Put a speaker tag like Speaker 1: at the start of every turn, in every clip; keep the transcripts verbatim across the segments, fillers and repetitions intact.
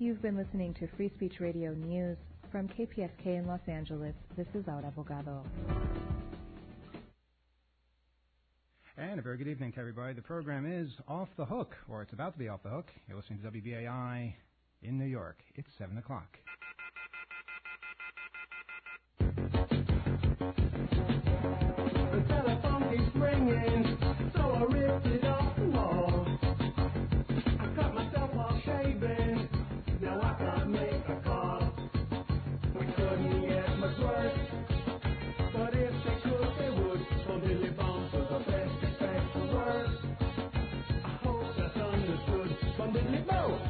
Speaker 1: You've been listening to Free Speech Radio News from K P S K in Los Angeles. This is Laura Bogado.
Speaker 2: And a very good evening to everybody. The program is Off the Hook, or it's about to be Off the Hook. You're listening to W B A I in New York. It's seven o'clock.
Speaker 3: The telephone keeps ringing, so I ripped it off the wall. I cut myself off shaving, now I can't make a call. We couldn't get much worse, but if they could, they would. So Billy Bones was the best effect for worse. I hope that's understood from Billy Bones.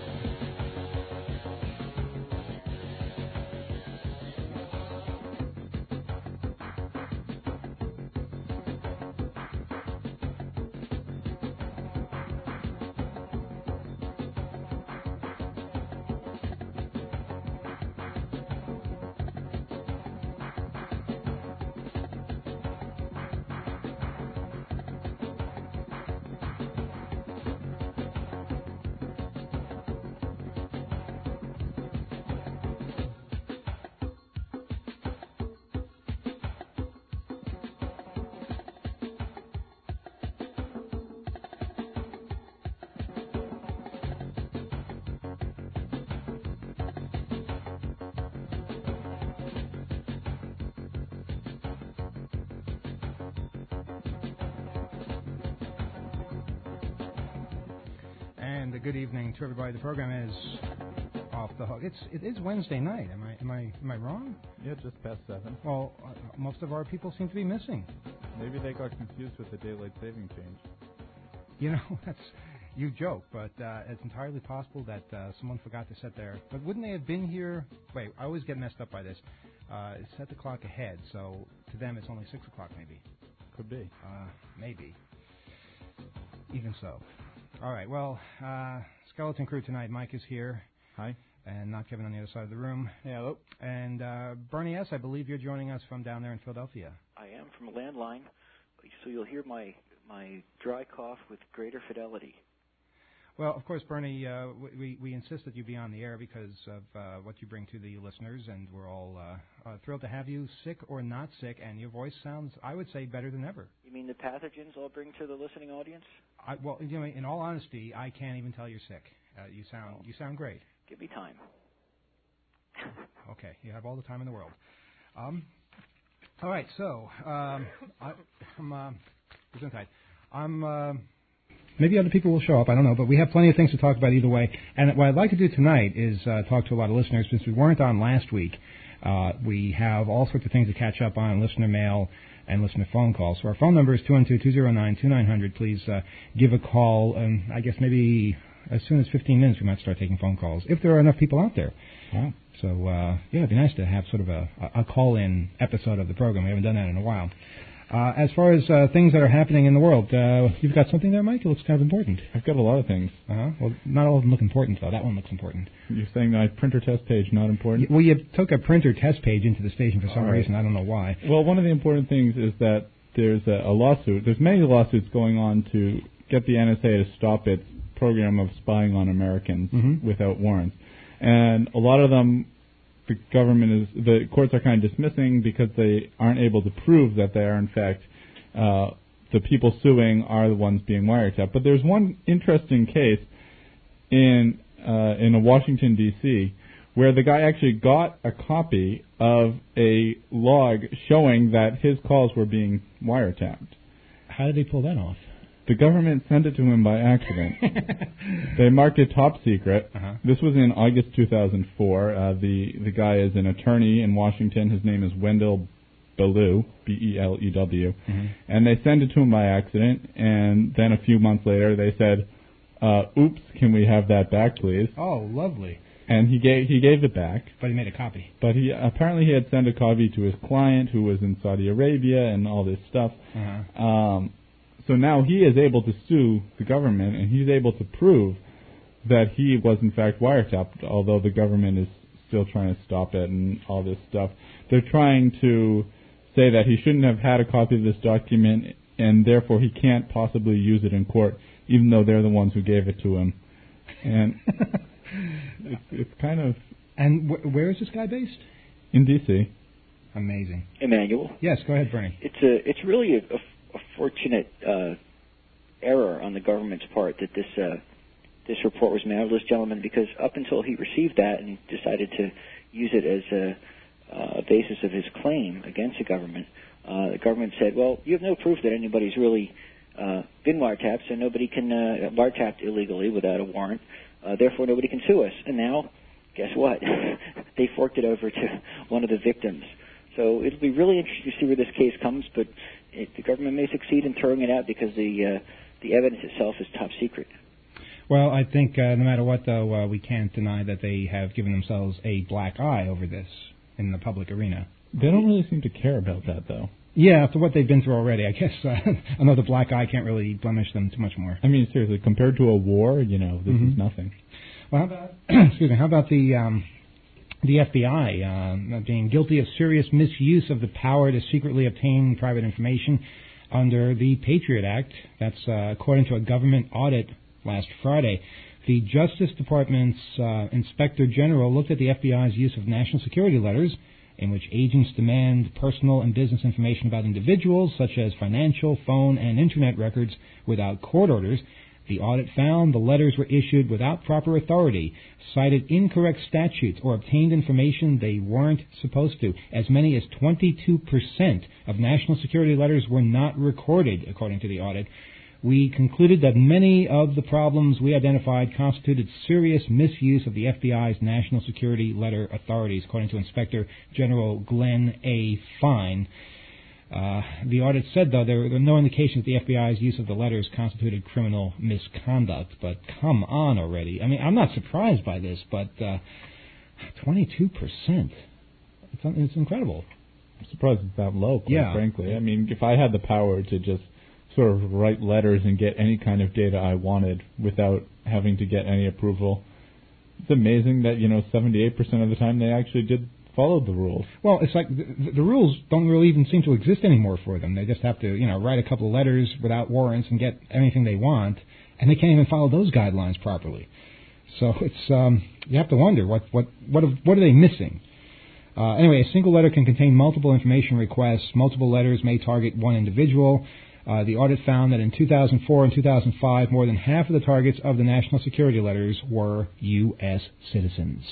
Speaker 2: Good evening to everybody. The program is Off the Hook. It's it is Wednesday night. Am I am I am I wrong?
Speaker 4: Yeah, just past seven.
Speaker 2: Well, uh, most of our people seem to be missing.
Speaker 4: Maybe they got confused with the daylight saving change.
Speaker 2: You know, that's you joke, but uh, it's entirely possible that uh, someone forgot to set their. But wouldn't they have been here? Wait, I always get messed up by this. Uh, set the clock ahead, so to them it's only six o'clock, maybe.
Speaker 4: Could be.
Speaker 2: Uh, maybe. Even so. All right, well, uh, skeleton crew tonight. Mike is here.
Speaker 4: Hi.
Speaker 2: And not Kevin on the other side of the room.
Speaker 4: Hey, hello.
Speaker 2: And uh, Bernie S., I believe you're joining us from down there in Philadelphia.
Speaker 5: I am, from a landline, so you'll hear my, my dry cough with greater fidelity.
Speaker 2: Well, of course, Bernie, uh, we, we insist that you be on the air because of uh, what you bring to the listeners, and we're all uh, uh, thrilled to have you, sick or not sick, and your voice sounds, I would say, better than ever.
Speaker 5: You mean the pathogens I'll bring to the listening audience?
Speaker 2: I, well, you know, in all honesty, I can't even tell you're sick. Uh, you sound oh. you sound great.
Speaker 5: Give me time.
Speaker 2: Okay, you have all the time in the world. Um, all right, so um, I, I'm uh, I'm. Uh, Maybe other people will show up, I don't know, but we have plenty of things to talk about either way. And what I'd like to do tonight is uh, talk to a lot of listeners. Since we weren't on last week, uh, we have all sorts of things to catch up on, listener mail and listener phone calls. So our phone number is two one two, two zero nine, two nine zero zero. Please uh, give a call, and I guess maybe as soon as fifteen minutes we might start taking phone calls, if there are enough people out there.
Speaker 4: Wow.
Speaker 2: So, uh, yeah, it'd be nice to have sort of a, a call-in episode of the program. We haven't done that in a while. Uh, as far as uh, things that are happening in the world, uh, you've got something there, Mike? It looks kind of important.
Speaker 4: I've got a lot of things.
Speaker 2: Uh-huh. Well, not all of them look important, though. That one looks important.
Speaker 4: You're saying my printer test page not important?
Speaker 2: Y- well, you took a printer test page into the station for some
Speaker 4: right.
Speaker 2: reason. I don't know why.
Speaker 4: Well, one of the important things is that there's a, a lawsuit. There's many lawsuits going on to get the N S A to stop its program of spying on Americans
Speaker 2: mm-hmm.
Speaker 4: without warrants. And a lot of them, the government is, the courts are kind of dismissing because they aren't able to prove that they are, in fact, Uh, the people suing are the ones being wiretapped. But there's one interesting case in uh, in Washington, D C, where the guy actually got a copy of a log showing that his calls were being wiretapped.
Speaker 2: How did he pull that off?
Speaker 4: The government sent it to him by accident. They marked it top secret.
Speaker 2: Uh-huh.
Speaker 4: This was in August two thousand four. Uh, the, the guy is an attorney in Washington. His name is Wendell Belew, B E L E W,
Speaker 2: mm-hmm.
Speaker 4: and they send it to him by accident, and then a few months later they said, uh, oops, can we have that back, please?
Speaker 2: Oh, lovely.
Speaker 4: And he gave he gave it back.
Speaker 2: But he made a copy.
Speaker 4: But he apparently he had sent a copy to his client who was in Saudi Arabia and all this stuff.
Speaker 2: Uh-huh.
Speaker 4: Um, so now he is able to sue the government, and he's able to prove that he was in fact wiretapped, although the government is still trying to stop it and all this stuff. They're trying to say that he shouldn't have had a copy of this document, and therefore he can't possibly use it in court, even though they're the ones who gave it to him. And it's, it's kind of...
Speaker 2: And wh- where is this guy based?
Speaker 4: In D C
Speaker 2: Amazing.
Speaker 5: Emmanuel.
Speaker 2: Yes, go ahead, Bernie.
Speaker 5: It's a, it's really a, a, a fortunate uh, error on the government's part that this uh, this report was mailed to this gentleman, because up until he received that and decided to use it as a, a basis of his claim against the government, uh, the government said, well, you have no proof that anybody's really uh, been wiretapped, so nobody can uh, wiretapped illegally without a warrant. Uh, therefore, nobody can sue us. And now, guess what? They forked it over to one of the victims. So it'll be really interesting to see where this case comes, but it, the government may succeed in throwing it out because the uh, the evidence itself is top secret.
Speaker 2: Well, I think uh, no matter what, though, uh, we can't deny that they have given themselves a black eye over this in the public arena.
Speaker 4: They don't really seem to care about that, though.
Speaker 2: Yeah, after what they've been through already, I guess uh, another black eye can't really blemish them too much more.
Speaker 4: I mean, seriously, compared to a war, you know, this
Speaker 2: mm-hmm.
Speaker 4: is nothing.
Speaker 2: Well, how about, excuse me, how about the... Um, The F B I uh, being guilty of serious misuse of the power to secretly obtain private information under the Patriot Act. That's uh, according to a government audit last Friday. The Justice Department's uh, Inspector General looked at the F B I's use of national security letters, in which agents demand personal and business information about individuals, such as financial, phone, and Internet records, without court orders. The audit found the letters were issued without proper authority, cited incorrect statutes, or obtained information they weren't supposed to. As many as twenty-two percent of national security letters were not recorded, according to the audit. We concluded that many of the problems we identified constituted serious misuse of the F B I's national security letter authorities, according to Inspector General Glenn A. Fine. Uh, the audit said, though, there were no indications that the F B I's use of the letters constituted criminal misconduct. But come on already. I mean, I'm not surprised by this, but uh, twenty-two percent. It's, it's incredible.
Speaker 4: I'm surprised it's that low, quite
Speaker 2: yeah.
Speaker 4: frankly. I mean, if I had the power to just sort of write letters and get any kind of data I wanted without having to get any approval, it's amazing that, you know, seventy-eight percent of the time they actually did followed the rules.
Speaker 2: Well, it's like the, the rules don't really even seem to exist anymore for them. They just have to, you know, write a couple of letters without warrants and get anything they want, and they can't even follow those guidelines properly. So it's um, you have to wonder what what what are, what are they missing? Uh, anyway, a single letter can contain multiple information requests. Multiple letters may target one individual. Uh, the audit found that in two thousand four and two thousand five, more than half of the targets of the national security letters were U S citizens.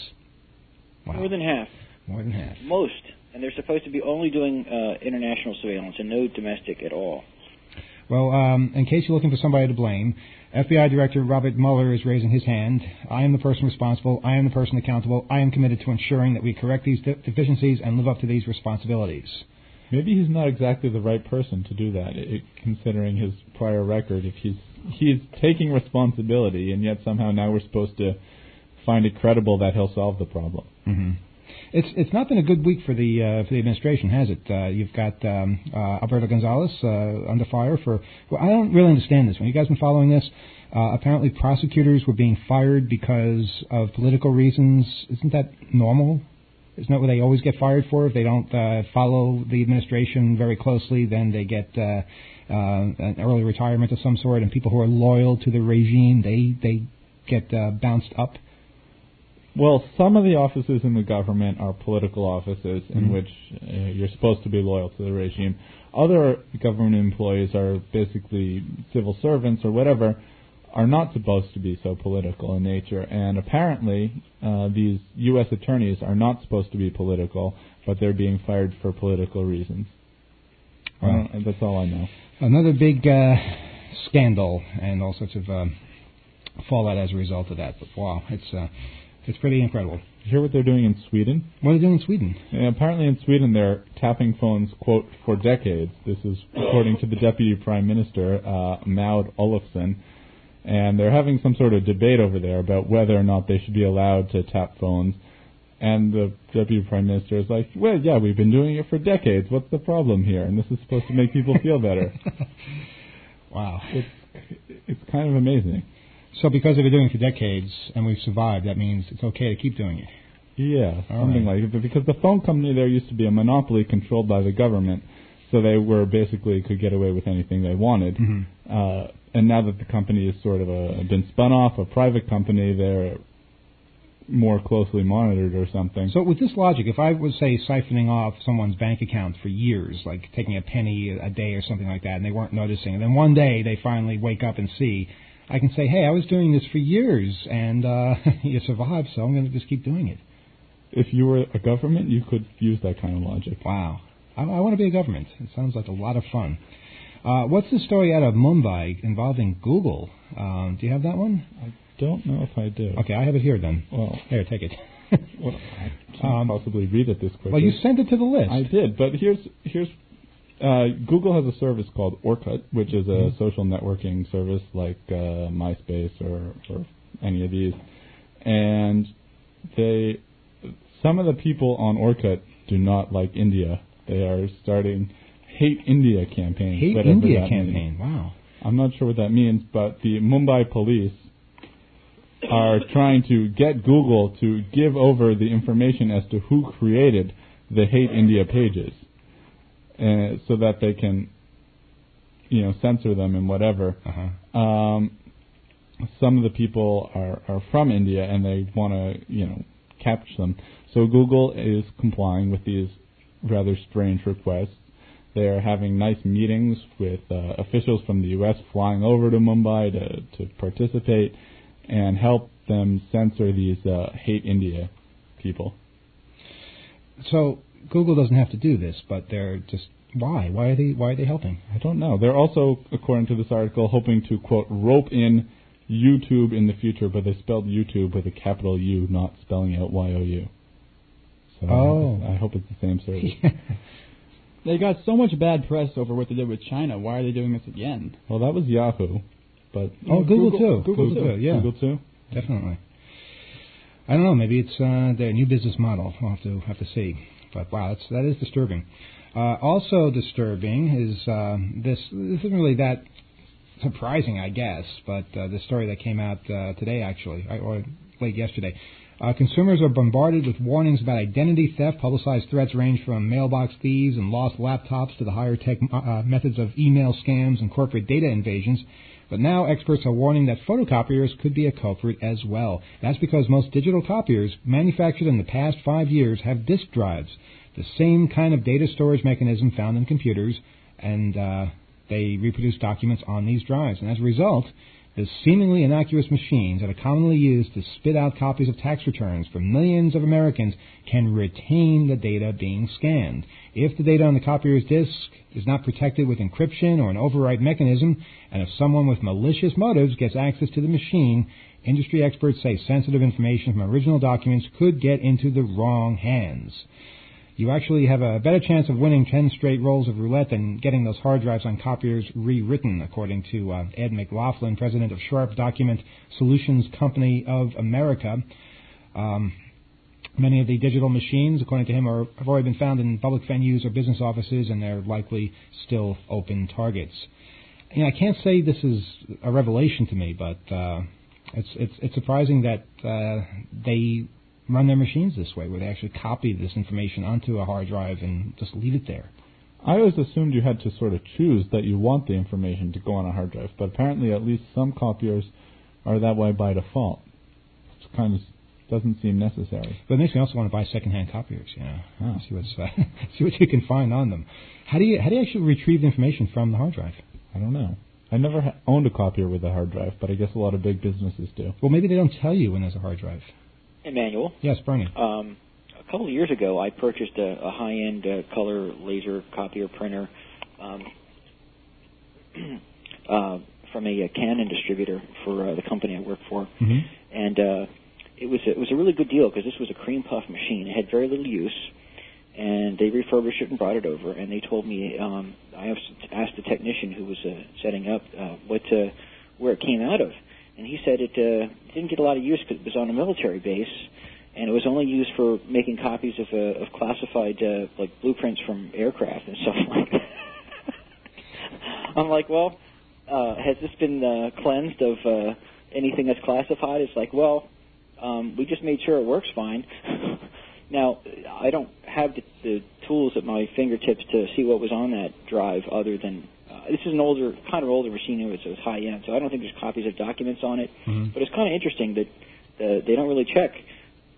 Speaker 2: Wow.
Speaker 5: More than half.
Speaker 2: More than half.
Speaker 5: Most. And they're supposed to be only doing uh, international surveillance and no domestic at all.
Speaker 2: Well, um, in case you're looking for somebody to blame, F B I Director Robert Mueller is raising his hand. I am the person responsible. I am the person accountable. I am committed to ensuring that we correct these de- deficiencies and live up to these responsibilities.
Speaker 4: Maybe he's not exactly the right person to do that, it, considering his prior record. If he's he's taking responsibility, and yet somehow now we're supposed to find it credible that he'll solve the problem.
Speaker 2: Mm-hmm. It's it's not been a good week for the uh, for the administration, has it? Uh, you've got um, uh, Alberto Gonzalez uh, under fire for. Well, I don't really understand this. When you guys been following this, uh, apparently prosecutors were being fired because of political reasons. Isn't that normal? Isn't that what they always get fired for? If they don't uh, follow the administration very closely, then they get uh, uh, an early retirement of some sort. And people who are loyal to the regime, they they get uh, bounced up.
Speaker 4: Well, some of the offices in the government are political offices in
Speaker 2: mm-hmm.
Speaker 4: which uh, you're supposed to be loyal to the regime. Other government employees are basically civil servants or whatever, are not supposed to be so political in nature. And apparently, uh, these U S attorneys are not supposed to be political, but they're being fired for political reasons.
Speaker 2: Well,
Speaker 4: uh, that's all I know.
Speaker 2: Another big uh, scandal and all sorts of uh, fallout as a result of that. But wow, it's... Uh, It's pretty incredible.
Speaker 4: Did you hear what they're doing in Sweden?
Speaker 2: What are they doing in Sweden?
Speaker 4: Yeah, apparently in Sweden they're tapping phones, quote, for decades. This is according to the Deputy Prime Minister, uh, Maud Olofsson. And they're having some sort of debate over there about whether or not they should be allowed to tap phones. And the Deputy Prime Minister is like, well, yeah, we've been doing it for decades. What's the problem here? And this is supposed to make people feel better.
Speaker 2: Wow.
Speaker 4: It's, it's kind of amazing.
Speaker 2: So because they've been doing it for decades and we've survived, that means it's okay to keep doing it.
Speaker 4: Yeah,
Speaker 2: All
Speaker 4: something
Speaker 2: right.
Speaker 4: like it. Because the phone company there used to be a monopoly controlled by the government, so they were basically could get away with anything they wanted.
Speaker 2: Mm-hmm.
Speaker 4: Uh, and now that the company is sort of a, been spun off, a private company, they're more closely monitored or something.
Speaker 2: So with this logic, if I was, say, siphoning off someone's bank account for years, like taking a penny a day or something like that, and they weren't noticing, and then one day they finally wake up and see, I can say, hey, I was doing this for years, and uh, you survived, so I'm going to just keep doing it.
Speaker 4: If you were a government, you could use that kind of logic.
Speaker 2: Wow. I, I want to be a government. It sounds like a lot of fun. Uh, what's the story out of Mumbai involving Google? Um, do you have that one?
Speaker 4: I don't know if I do.
Speaker 2: Okay, I have it here then.
Speaker 4: Well,
Speaker 2: here, take it.
Speaker 4: well, I can't
Speaker 2: um,
Speaker 4: possibly read it this quickly.
Speaker 2: Well, you sent it to the list.
Speaker 4: I did, but here's here's uh, Google has a service called Orkut, which is a mm-hmm. social networking service like uh, MySpace or, or any of these, and they some of the people on Orkut do not like India. They are starting Hate India campaign.
Speaker 2: Hate India campaign.
Speaker 4: Means.
Speaker 2: Wow.
Speaker 4: I'm not sure what that means, but the Mumbai police are trying to get Google to give over the information as to who created the Hate India pages, uh, so that they can, you know, censor them and whatever.
Speaker 2: Uh-huh.
Speaker 4: Um, some of the people are, are from India and they want to, you know, capture them. So Google is complying with these rather strange requests. They are having nice meetings with uh, officials from the U S flying over to Mumbai to, to participate and help them censor these uh, Hate India people.
Speaker 2: So Google doesn't have to do this, but they're just why? Why are they why are they helping?
Speaker 4: I don't know. They're also, according to this article, hoping to quote rope in YouTube in the future, but they spelled YouTube with a capital U, not spelling out Y O U. So
Speaker 2: oh.
Speaker 4: I hope it's the same service.
Speaker 6: They got so much bad press over what they did with China. Why are they doing this again?
Speaker 4: Well, that was Yahoo, but
Speaker 2: oh, Google, Google too.
Speaker 6: Google,
Speaker 2: Google
Speaker 6: too.
Speaker 2: too. Yeah,
Speaker 4: Google too.
Speaker 2: Definitely. I don't know. Maybe it's uh, their new business model. We'll have to have to see. But wow, that's that is disturbing. Uh, also disturbing is uh, this. This isn't really that surprising, I guess, but uh, the story that came out uh, today, actually, or late yesterday. Uh, consumers are bombarded with warnings about identity theft. Publicized threats range from mailbox thieves and lost laptops to the higher tech uh, methods of email scams and corporate data invasions. But now experts are warning that photocopiers could be a culprit as well. That's because most digital copiers manufactured in the past five years have disk drives, the same kind of data storage mechanism found in computers, and uh, they reproduce documents on these drives. And as a result, the seemingly innocuous machines that are commonly used to spit out copies of tax returns for millions of Americans can retain the data being scanned. If the data on the copier's disk is not protected with encryption or an override mechanism, and if someone with malicious motives gets access to the machine, industry experts say sensitive information from original documents could get into the wrong hands. You actually have a better chance of winning ten straight rolls of roulette than getting those hard drives on copiers rewritten, according to uh, Ed McLaughlin, president of Sharp Document Solutions Company of America. Um, many of the digital machines, according to him, are, have already been found in public venues or business offices, and they're likely still open targets. You know, I can't say this is a revelation to me, but uh, it's, it's, it's surprising that uh, they run their machines this way, where they actually copy this information onto a hard drive and just leave it there.
Speaker 4: I always assumed you had to sort of choose that you want the information to go on a hard drive, but apparently at least some copiers are that way by default. It kind of doesn't seem necessary.
Speaker 2: But it makes me also want to buy secondhand copiers, you know,
Speaker 4: oh.
Speaker 2: see what's uh, see what you can find on them. How do you how do you actually retrieve the information from the hard drive?
Speaker 4: I don't know. I never ha- owned a copier with a hard drive, but I guess a lot of big businesses do.
Speaker 2: Well, maybe they don't tell you when there's a hard drive.
Speaker 5: Emmanuel.
Speaker 2: Yes, Bernie.
Speaker 5: Um, a couple of years ago, I purchased a, a high-end uh, color laser copier printer um, uh, from a, a Canon distributor for uh, the company I work for,
Speaker 2: mm-hmm.
Speaker 5: and uh, it was a, it was a really good deal because this was a cream puff machine. It had very little use, and they refurbished it and brought it over. And they told me um, I asked the technician who was uh, setting up uh, what uh, where it came out of. And he said it uh, didn't get a lot of use because it was on a military base, and it was only used for making copies of, uh, of classified uh, like blueprints from aircraft and stuff like that. I'm like, well, uh, has this been uh, cleansed of uh, anything that's classified? It's like, well, um, we just made sure it works fine. Now, I don't have the, the tools at my fingertips to see what was on that drive other than Uh, this is an older, kind of older machine, so it's high-end, so I don't think there's copies of documents on it.
Speaker 2: Mm-hmm.
Speaker 5: But it's kind of interesting that uh, they don't really check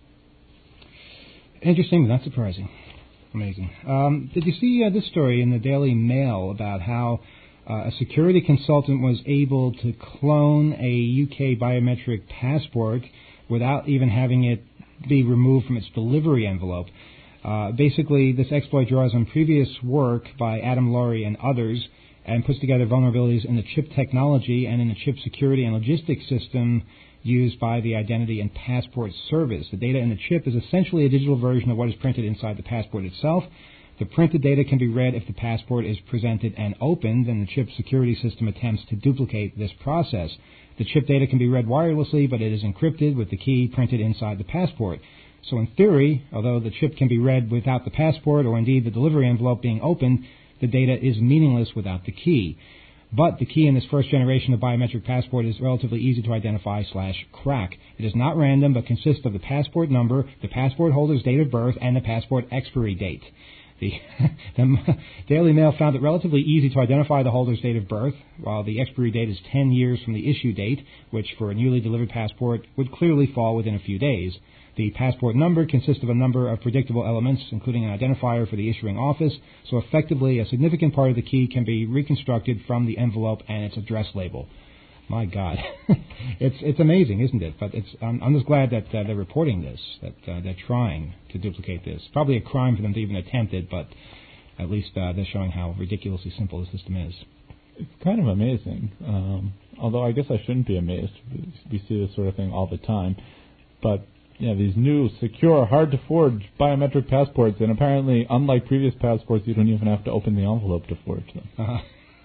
Speaker 2: Interesting, but not surprising. Amazing. Um, did you see uh, this story in the Daily Mail about how uh, a security consultant was able to clone a U K biometric passport without even having it be removed from its delivery envelope? Uh, basically, this exploit draws on previous work by Adam Laurie and others and puts together vulnerabilities in the chip technology and in the chip security and logistics system used by the Identity and Passport Service. The data in the chip is essentially a digital version of what is printed inside the passport itself. The printed data can be read if the passport is presented and opened, and the chip security system attempts to duplicate this process. The chip data can be read wirelessly, but it is encrypted with the key printed inside the passport. So in theory, although the chip can be read without the passport or indeed the delivery envelope being opened, the data is meaningless without the key. But the key in this first generation of biometric passport is relatively easy to identify slash crack. It is not random, but consists of the passport number, the passport holder's date of birth, and the passport expiry date. The, the Daily Mail found it relatively easy to identify the holder's date of birth, while the expiry date is ten years from the issue date, which for a newly delivered passport would clearly fall within a few days. The passport number consists of a number of predictable elements, including an identifier for the issuing office, so effectively a significant part of the key can be reconstructed from the envelope and its address label. My God. it's it's amazing, isn't it? But it's I'm, I'm just glad that uh, they're reporting this, that uh, they're trying to duplicate this. Probably a crime for them to even attempt it, but at least uh, they're showing how ridiculously simple the system is.
Speaker 4: It's kind of amazing, um, although I guess I shouldn't be amazed. We see this sort of thing all the time. But yeah, these new, secure, hard-to-forge biometric passports, and apparently, unlike previous passports, you don't even have to open the envelope to forge them.
Speaker 2: Uh-huh.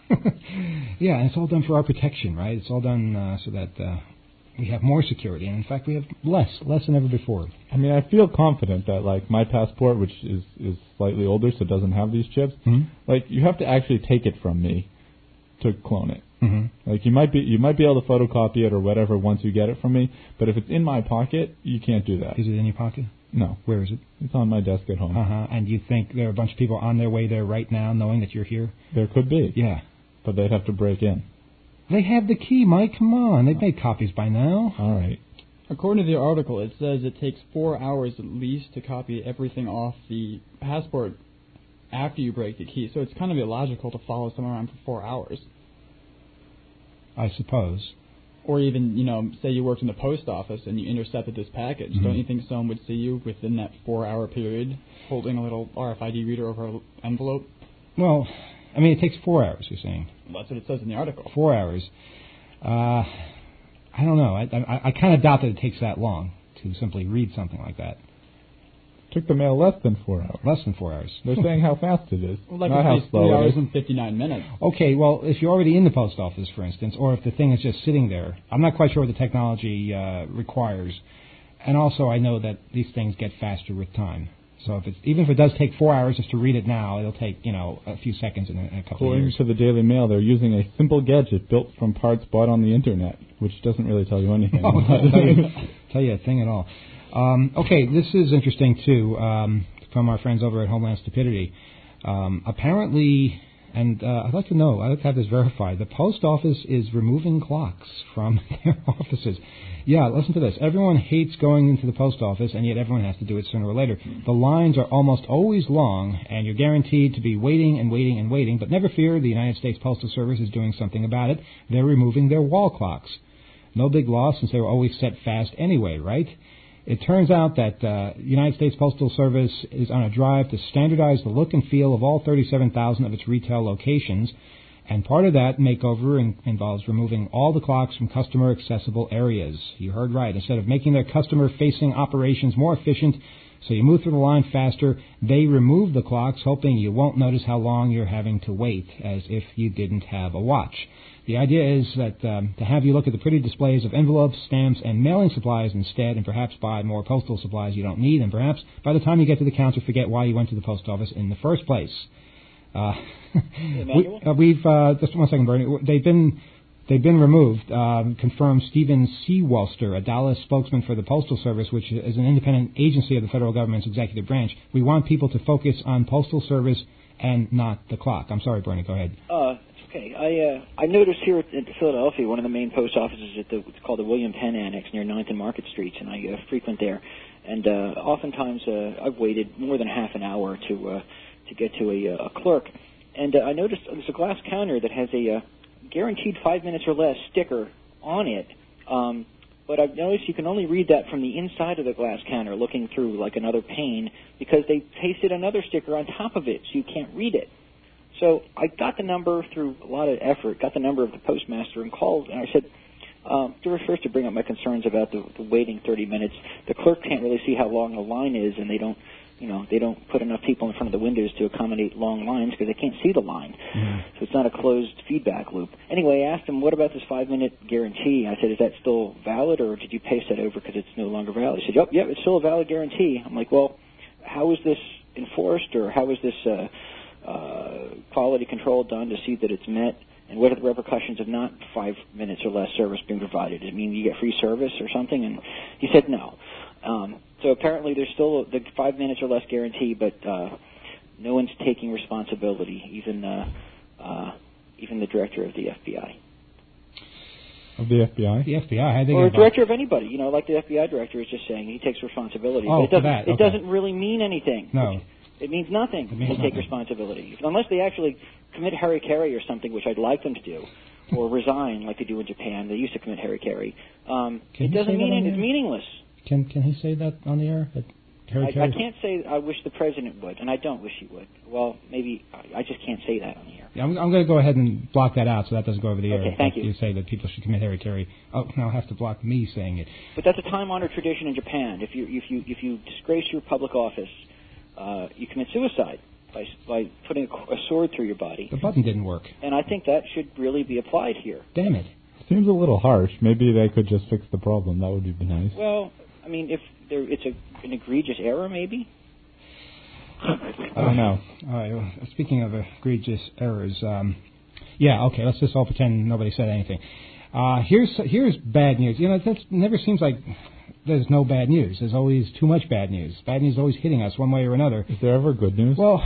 Speaker 2: Yeah, and it's all done for our protection, right? It's all done uh, so that uh, we have more security, and in fact, we have less, less than ever before.
Speaker 4: I mean, I feel confident that, like, my passport, which is, is slightly older, so it doesn't have these chips,
Speaker 2: Mm-hmm.
Speaker 4: like, you have to actually take it from me to clone it.
Speaker 2: Mm-hmm.
Speaker 4: Like, you might be you might be able to photocopy it or whatever once you get it from me, but if it's in my pocket, you can't do that.
Speaker 2: Is it in your pocket?
Speaker 4: No.
Speaker 2: Where is it?
Speaker 4: It's on my desk at home.
Speaker 2: Uh-huh. And you think there are a bunch of people on their way there right now knowing that you're here?
Speaker 4: There could be.
Speaker 2: Yeah.
Speaker 4: But they'd have to break in.
Speaker 2: They have the key, Mike. Come on. They've made copies by now.
Speaker 4: All right.
Speaker 6: According to the article, it says it takes four hours at least to copy everything off the passport after you break the key. So it's kind of illogical to follow someone around for four hours.
Speaker 2: I suppose.
Speaker 6: Or even, you know, say you worked in the post office and you intercepted this package.
Speaker 2: Mm-hmm.
Speaker 6: Don't you think someone would see you within that four-hour period holding a little R F I D reader over an envelope?
Speaker 2: Well, I mean, it takes four hours, you're saying.
Speaker 6: Well, that's what it says in the article.
Speaker 2: Four hours. Uh, I don't know. I, I, I kind of doubt that it takes that long to simply read something like that.
Speaker 4: Took the mail less than four hours.
Speaker 2: Less than four hours.
Speaker 4: They're saying how fast it is,
Speaker 6: Well, like
Speaker 4: not how
Speaker 6: it's
Speaker 4: slow
Speaker 6: three
Speaker 4: it
Speaker 6: hours
Speaker 4: is.
Speaker 6: and fifty-nine minutes.
Speaker 2: Okay, well, if you're already in the post office, for instance, or if the thing is just sitting there, I'm not quite sure what the technology uh, requires. And also, I know that these things get faster with time. So if it's, even if it does take four hours just to read it now, it'll take, you know, a few seconds in a, in a couple
Speaker 4: According
Speaker 2: of years.
Speaker 4: to the Daily Mail, they're using a simple gadget built from parts bought on the Internet, which doesn't really tell you anything.
Speaker 2: Oh, doesn't tell you, tell you a thing at all. Um, okay, this is interesting, too, um, from our friends over at Homeland Stupidity. Um, apparently, and uh, I'd like to know, I'd like to have this verified, the post office is removing clocks from their offices. Yeah, listen to this. Everyone hates going into the post office, and yet everyone has to do it sooner or later. The lines are almost always long, and you're guaranteed to be waiting and waiting and waiting. But never fear, the United States Postal Service is doing something about it. They're removing their wall clocks. No big loss, since they were always set fast anyway, right? It turns out that uh, United States Postal Service is on a drive to standardize the look and feel of all thirty-seven thousand of its retail locations. And part of that makeover in, involves removing all the clocks from customer-accessible areas. You heard right. Instead of making their customer-facing operations more efficient so you move through the line faster, they remove the clocks, hoping you won't notice how long you're having to wait, as if you didn't have a watch. The idea is that um, to have you look at the pretty displays of envelopes, stamps, and mailing supplies instead, and perhaps buy more postal supplies you don't need, and perhaps by the time you get to the counter, forget why you went to the post office in the first place. Uh, we, uh, we've uh, just one second, Bernie. They've been they've been removed. Um, confirmed Stephen Seawalster, a Dallas spokesman for the Postal Service, which is an independent agency of the federal government's executive branch. We want people to focus on Postal Service and not the clock. I'm sorry, Bernie. Go ahead.
Speaker 5: Uh, it's okay. I uh, I noticed here at Philadelphia, one of the main post offices at the it's called the William Penn Annex near ninth and Market Streets, and I uh, frequent there. And uh, oftentimes uh, I've waited more than half an hour to uh, to get to a, a clerk. And uh, I noticed there's a glass counter that has a uh, guaranteed five minutes or less sticker on it. Um, but I've noticed you can only read that from the inside of the glass counter, looking through like another pane, because they pasted another sticker on top of it, so you can't read it. So I got the number through a lot of effort, got the number of the postmaster and called, and I said, um, to first to bring up my concerns about the, the waiting thirty minutes. The clerk can't really see how long the line is, and they don't, you know, they don't put enough people in front of the windows to accommodate long lines because they can't see the line. Mm-hmm. So it's not a closed feedback loop. Anyway, I asked him, what about this five-minute guarantee? I said, is that still valid, or did you paste that over because it's no longer valid? He said, yep, yep, it's still a valid guarantee. I'm like, well, how is this enforced, or how is this uh, uh, quality control done to see that it's met? And what are the repercussions of not five minutes or less service being provided? Does it mean you get free service or something? And he said no. Um, so apparently there's still the five minutes or less guarantee, but uh, no one's taking responsibility, even uh, uh, even the director of the F B I.
Speaker 4: Of the F B I?
Speaker 2: The F B I? How they
Speaker 5: or a
Speaker 2: get
Speaker 5: director of anybody. You know, like the F B I director is just saying he takes responsibility.
Speaker 2: Oh,
Speaker 5: but it doesn't,
Speaker 2: for that. Okay.
Speaker 5: It doesn't really mean anything.
Speaker 2: No.
Speaker 5: It, it means nothing
Speaker 2: It means
Speaker 5: to take
Speaker 2: nothing.
Speaker 5: responsibility. Unless they actually commit harikari or something, which I'd like them to do, or resign like they do in Japan. They used to commit harikari. Um,
Speaker 2: Can
Speaker 5: it
Speaker 2: you
Speaker 5: doesn't
Speaker 2: say that
Speaker 5: mean
Speaker 2: on
Speaker 5: it.
Speaker 2: the
Speaker 5: It's
Speaker 2: air?
Speaker 5: meaningless.
Speaker 2: Can can he say that on the air? That Harry
Speaker 5: I, I
Speaker 2: Carey-
Speaker 5: can't say I wish the president would, and I don't wish he would. Well, maybe I, I just can't say that on the air.
Speaker 2: Yeah, I'm, I'm going to go ahead and block that out so that doesn't go over the air.
Speaker 5: Okay, thank you.
Speaker 2: You say that people should commit Harry Carey. Oh, now I'll have to block me saying it.
Speaker 5: But that's a time-honored tradition in Japan. If you if you if you disgrace your public office, uh, you commit suicide by by putting a, a sword through your body.
Speaker 2: The button didn't work.
Speaker 5: And I think that should really be applied here.
Speaker 2: Damn it.
Speaker 4: Seems a little harsh. Maybe they could just fix the problem. That would be nice.
Speaker 5: Well, I mean, if there, it's a, an egregious error, maybe.
Speaker 2: I don't know. All right. Well, speaking of egregious errors, um, yeah. Okay. Let's just all pretend nobody said anything. Uh, here's here's bad news. You know, that never seems like there's no bad news. There's always too much bad news. Bad news is always hitting us one way or another.
Speaker 4: Is there ever good news?
Speaker 2: Well,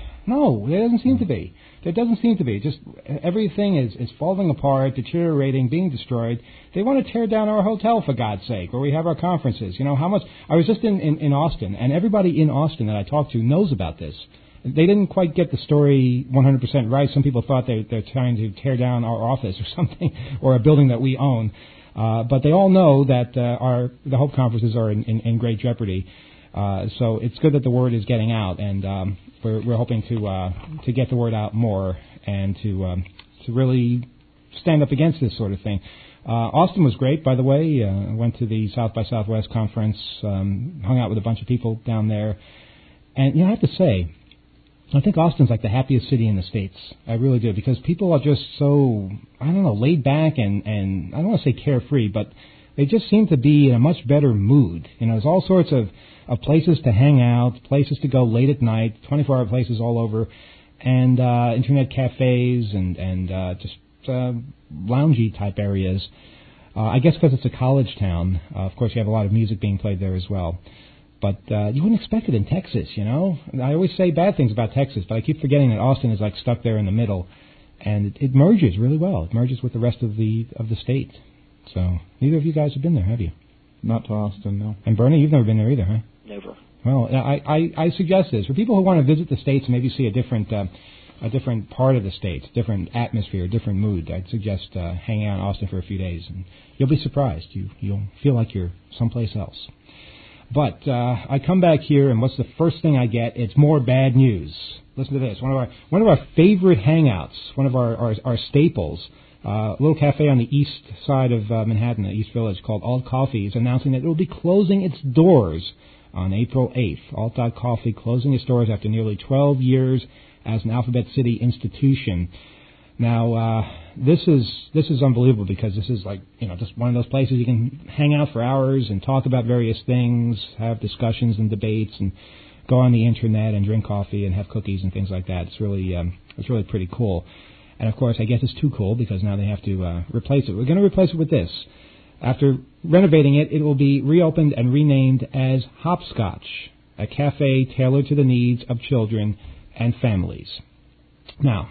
Speaker 2: no, there doesn't seem to be. There doesn't seem to be. Just everything is, is falling apart, deteriorating, being destroyed. They want to tear down our hotel, for God's sake, where we have our conferences. You know, how much... I was just in, in, in Austin, and everybody in Austin that I talked to knows about this. They didn't quite get the story one hundred percent right. Some people thought they, they're trying to tear down our office or something, or a building that we own. Uh, but they all know that uh, our the Hope conferences are in, in, in great jeopardy. Uh, so it's good that the word is getting out, and um, we're, we're hoping to uh, to get the word out more and to um, to really stand up against this sort of thing. Uh, Austin was great, by the way. I uh, went to the South by Southwest conference, um, hung out with a bunch of people down there, and you know, I have to say, I think Austin's like the happiest city in the States. I really do, because people are just so, I don't know, laid back and, and I don't want to say carefree, but they just seem to be in a much better mood. You know, there's all sorts of, of places to hang out, places to go late at night, twenty-four hour places all over, and uh, internet cafes and, and uh, just uh, loungy type areas. Uh, I guess because it's a college town. Uh, of course, you have a lot of music being played there as well. But uh, you wouldn't expect it in Texas, you know. I always say bad things about Texas, but I keep forgetting that Austin is like stuck there in the middle, and it, it merges really well. It merges with the rest of the of the state. So neither of you guys have been there, have you?
Speaker 4: Not to Austin, no.
Speaker 2: And Bernie, you've never been there either, huh?
Speaker 5: Never.
Speaker 2: Well, I, I, I suggest this for people who want to visit the states and maybe see a different uh, a different part of the state, different atmosphere, different mood. I'd suggest uh, hanging out in Austin for a few days, and you'll be surprised. You you'll feel like you're someplace else. But uh, I come back here, and what's the first thing I get? It's more bad news. Listen to this. One of our one of our favorite hangouts, one of our our, our staples, uh, a little cafe on the east side of uh, Manhattan, the East Village, called Alt Coffee, is announcing that it will be closing its doors on April eighth. Alt dot Coffee closing its doors after nearly twelve years as an Alphabet City institution. Now, uh, this is this is unbelievable, because this is like, you know, just one of those places you can hang out for hours and talk about various things, have discussions and debates, and go on the internet and drink coffee and have cookies and things like that. It's really um, it's really pretty cool. And of course, I guess it's too cool because now they have to uh, replace it. We're going to replace it with this. After renovating it, it will be reopened and renamed as Hopscotch, a cafe tailored to the needs of children and families. Now,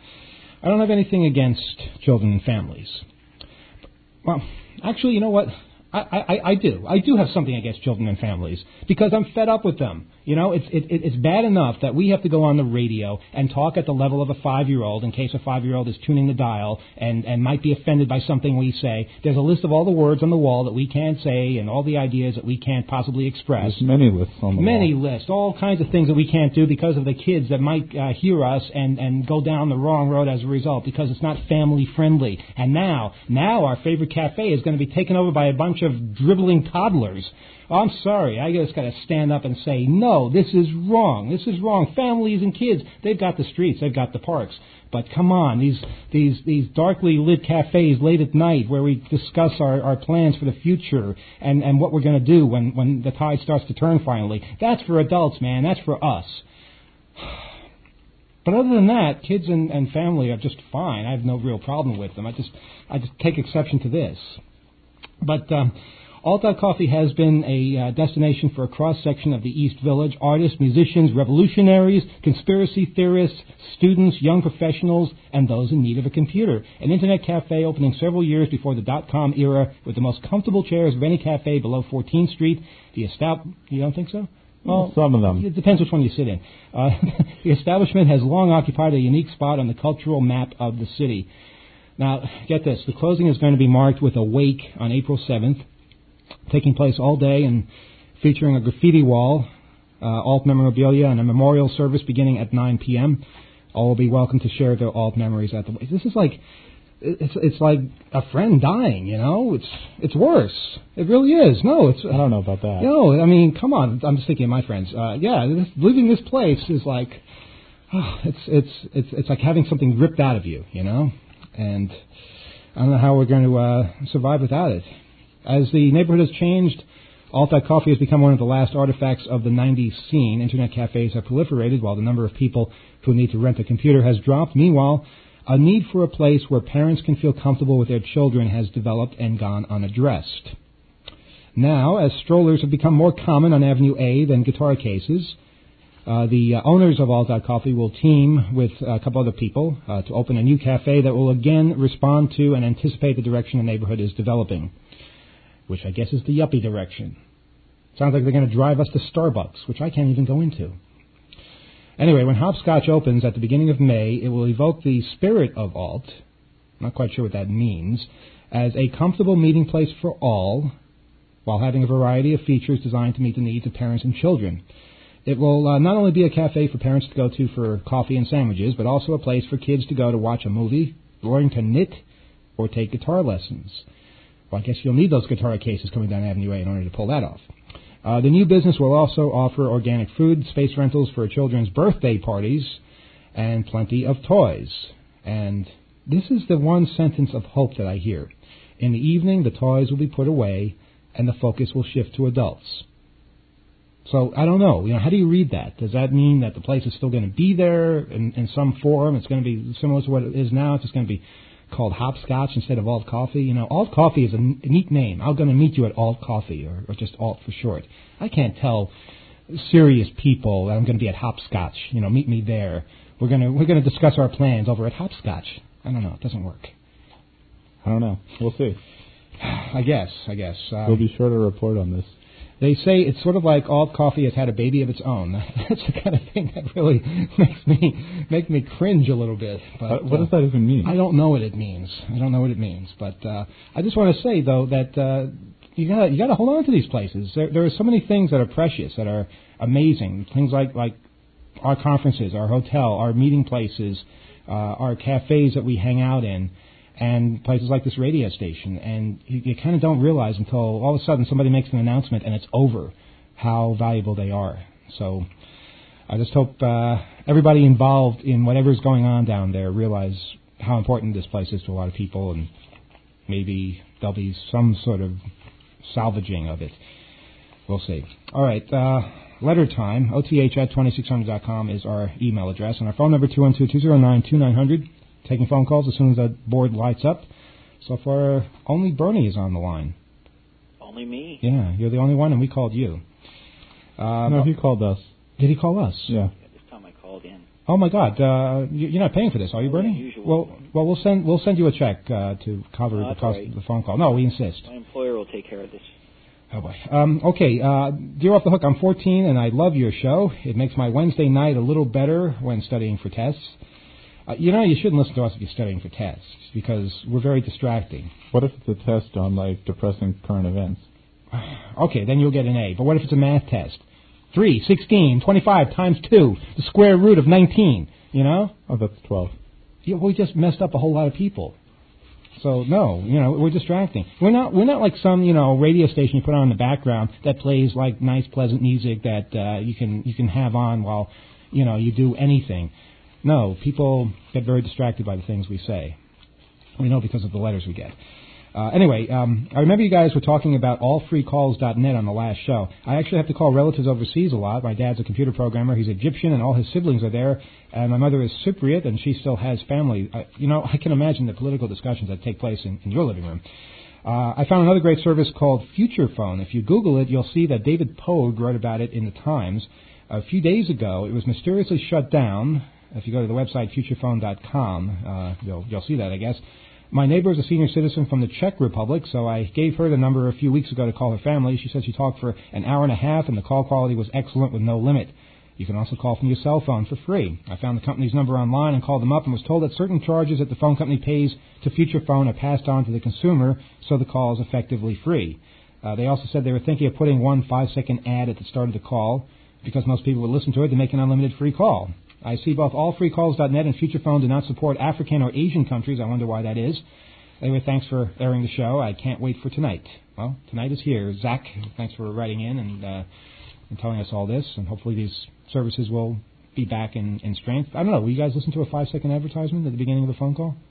Speaker 2: I don't have anything against children and families. Well, actually, you know what? I, I, I do. I do have something against children and families because I'm fed up with them. You know, it's it, it's bad enough that we have to go on the radio and talk at the level of a five-year-old in case a five-year-old is tuning the dial and, and might be offended by something we say. There's a list of all the words on the wall that we can't say and all the ideas that we can't possibly express.
Speaker 4: There's many lists on the
Speaker 2: Many
Speaker 4: wall.
Speaker 2: lists, all kinds of things that we can't do because of the kids that might uh, hear us and, and go down the wrong road as a result because it's not family-friendly. And now, now our favorite cafe is going to be taken over by a bunch of dribbling toddlers. Oh, I'm sorry, I just got to stand up and say, no, this is wrong. This is wrong. Families and kids, they've got the streets, they've got the parks. But come on, these these these darkly lit cafes late at night where we discuss our, our plans for the future and, and what we're going to do when, when the tide starts to turn finally. That's for adults, man. That's for us. But other than that, kids and, and family are just fine. I have no real problem with them. I just I just take exception to this. But um, Alt Out Coffee has been a uh, destination for a cross-section of the East Village, artists, musicians, revolutionaries, conspiracy theorists, students, young professionals, and those in need of a computer. An internet cafe opening several years before the dot-com era with the most comfortable chairs of any cafe below fourteenth Street. The estab- You don't think so?
Speaker 4: Well, some of them.
Speaker 2: It depends which one you sit in. Uh, the establishment has long occupied a unique spot on the cultural map of the city. Now, get this. The closing is going to be marked with a wake on April seventh, taking place all day and featuring a graffiti wall, uh, alt memorabilia, and a memorial service beginning at nine p.m. All will be welcome to share their alt memories at the wake. This is like, it's it's like a friend dying, you know? It's it's worse. It really is. No, it's...
Speaker 4: I don't know about that.
Speaker 2: No, I mean, come on. I'm just thinking of my friends. Uh, yeah, this, leaving this place is like, oh, it's it's it's it's like having something ripped out of you, you know? And I don't know how we're going to uh, survive without it. As the neighborhood has changed, Alt Out Coffee has become one of the last artifacts of the nineties scene. Internet cafes have proliferated while the number of people who need to rent a computer has dropped. Meanwhile, a need for a place where parents can feel comfortable with their children has developed and gone unaddressed. Now, as strollers have become more common on Avenue A than guitar cases, Uh, the uh, owners of Alt Out Coffee will team with a couple other people uh, to open a new cafe that will again respond to and anticipate the direction the neighborhood is developing, which I guess is the yuppie direction. Sounds like they're going to drive us to Starbucks, which I can't even go into. Anyway, when Hopscotch opens at the beginning of May, it will evoke the spirit of Alt, I'm not quite sure what that means, as a comfortable meeting place for all, while having a variety of features designed to meet the needs of parents and children. It will uh, not only be a cafe for parents to go to for coffee and sandwiches, but also a place for kids to go to watch a movie, learn to knit, or take guitar lessons. Well, I guess you'll need those guitar cases coming down Avenue A in order to pull that off. Uh, the new business will also offer organic food, space rentals for children's birthday parties, and plenty of toys. And this is the one sentence of hope that I hear. In the evening, the toys will be put away, and the focus will shift to adults. So, I don't know. You know, how do you read that? Does that mean that the place is still going to be there in, in some form? It's going to be similar to what it is now. It's just going to be called Hopscotch instead of Alt Coffee. You know, Alt Coffee is a neat name. I'm going to meet you at Alt Coffee, or, or just Alt for short. I can't tell serious people that I'm going to be at Hopscotch. You know, meet me there. We're going to we're going to discuss our plans over at Hopscotch. I don't know. It doesn't work.
Speaker 4: I don't know. We'll see.
Speaker 2: I guess. I guess. Um,
Speaker 4: we'll be sure to report on this.
Speaker 2: They say it's sort of like Alt Coffee has had a baby of its own. That's the kind of thing that really makes me make me cringe a little bit. But,
Speaker 4: uh, what does that even mean?
Speaker 2: I don't know what it means. I don't know what it means. But uh, I just want to say though that uh, you got you got to hold on to these places. There, there are so many things that are precious, that are amazing. Things like like our conferences, our hotel, our meeting places, uh, our cafes that we hang out in, and places like this radio station. And you, you kind of don't realize until all of a sudden somebody makes an announcement and it's over how valuable they are. So I just hope uh, everybody involved in whatever's going on down there realize how important this place is to a lot of people, and maybe there'll be some sort of salvaging of it. We'll see. All right, uh, letter time, O T H at twenty-six hundred dot com is our email address, and our phone number two one two, two zero nine, two nine zero zero. Taking phone calls as soon as that board lights up. So far, only Bernie is on the line.
Speaker 5: Only me?
Speaker 2: Yeah, you're the only one, and we called you. Uh,
Speaker 4: no, he called us.
Speaker 2: Did he call us?
Speaker 4: Yeah.
Speaker 5: This time I called in.
Speaker 2: Oh my God! Uh, you're not paying for this, are you, Bernie?
Speaker 5: Usual.
Speaker 2: Well, well, we'll send we'll send you a check uh, to cover
Speaker 5: No,
Speaker 2: the
Speaker 5: that's
Speaker 2: cost
Speaker 5: right.
Speaker 2: of the phone call. No, we insist.
Speaker 5: My employer will will take care of this.
Speaker 2: Oh, boy. Um, okay, uh, Dear Off the Hook, I'm fourteen, and I love your show. It makes my Wednesday night a little better when studying for tests. Uh, you know, you shouldn't listen to us if you're studying for tests, because we're very distracting.
Speaker 4: What if it's a test on, like, depressing current events?
Speaker 2: Okay, then you'll get an A. But what if it's a math test? three, sixteen, twenty-five times two, the square root of nineteen, you know?
Speaker 4: Oh, that's twelve.
Speaker 2: Yeah, we just messed up a whole lot of people. So no, you know, we're distracting. We're not we're not like some, you know, radio station you put on in the background that plays like nice, pleasant music that uh, you can you can have on while, you know, you do anything. No, people get very distracted by the things we say. We know because of the letters we get. Uh, anyway, um, I remember you guys were talking about all free calls dot net on the last show. I actually have to call relatives overseas a lot. My dad's a computer programmer. He's Egyptian, and all his siblings are there. And my mother is Cypriot, and she still has family. I, you know, I can imagine the political discussions that take place in, in your living room. Uh, I found another great service called Future Phone. If you Google it, you'll see that David Pogue wrote about it in the Times. A few days ago, it was mysteriously shut down. If you go to the website future phone dot com, uh, you'll, you'll see that, I guess. My neighbor is a senior citizen from the Czech Republic, so I gave her the number a few weeks ago to call her family. She said she talked for an hour and a half, and the call quality was excellent with no limit. You can also call from your cell phone for free. I found the company's number online and called them up and was told that certain charges that the phone company pays to Future Phone are passed on to the consumer, so the call is effectively free. Uh, they also said they were thinking of putting one five-second ad at the start of the call, because most people would listen to it to make an unlimited free call. I see both all free calls dot net and Future Phone do not support African or Asian countries. I wonder why that is. Anyway, thanks for airing the show. I can't wait for tonight. Well, tonight is here. Zach, thanks for writing in and, uh, and telling us all this, and hopefully these services will be back in, in strength. I don't know. Will you guys listen to a five-second advertisement at the beginning of the phone call?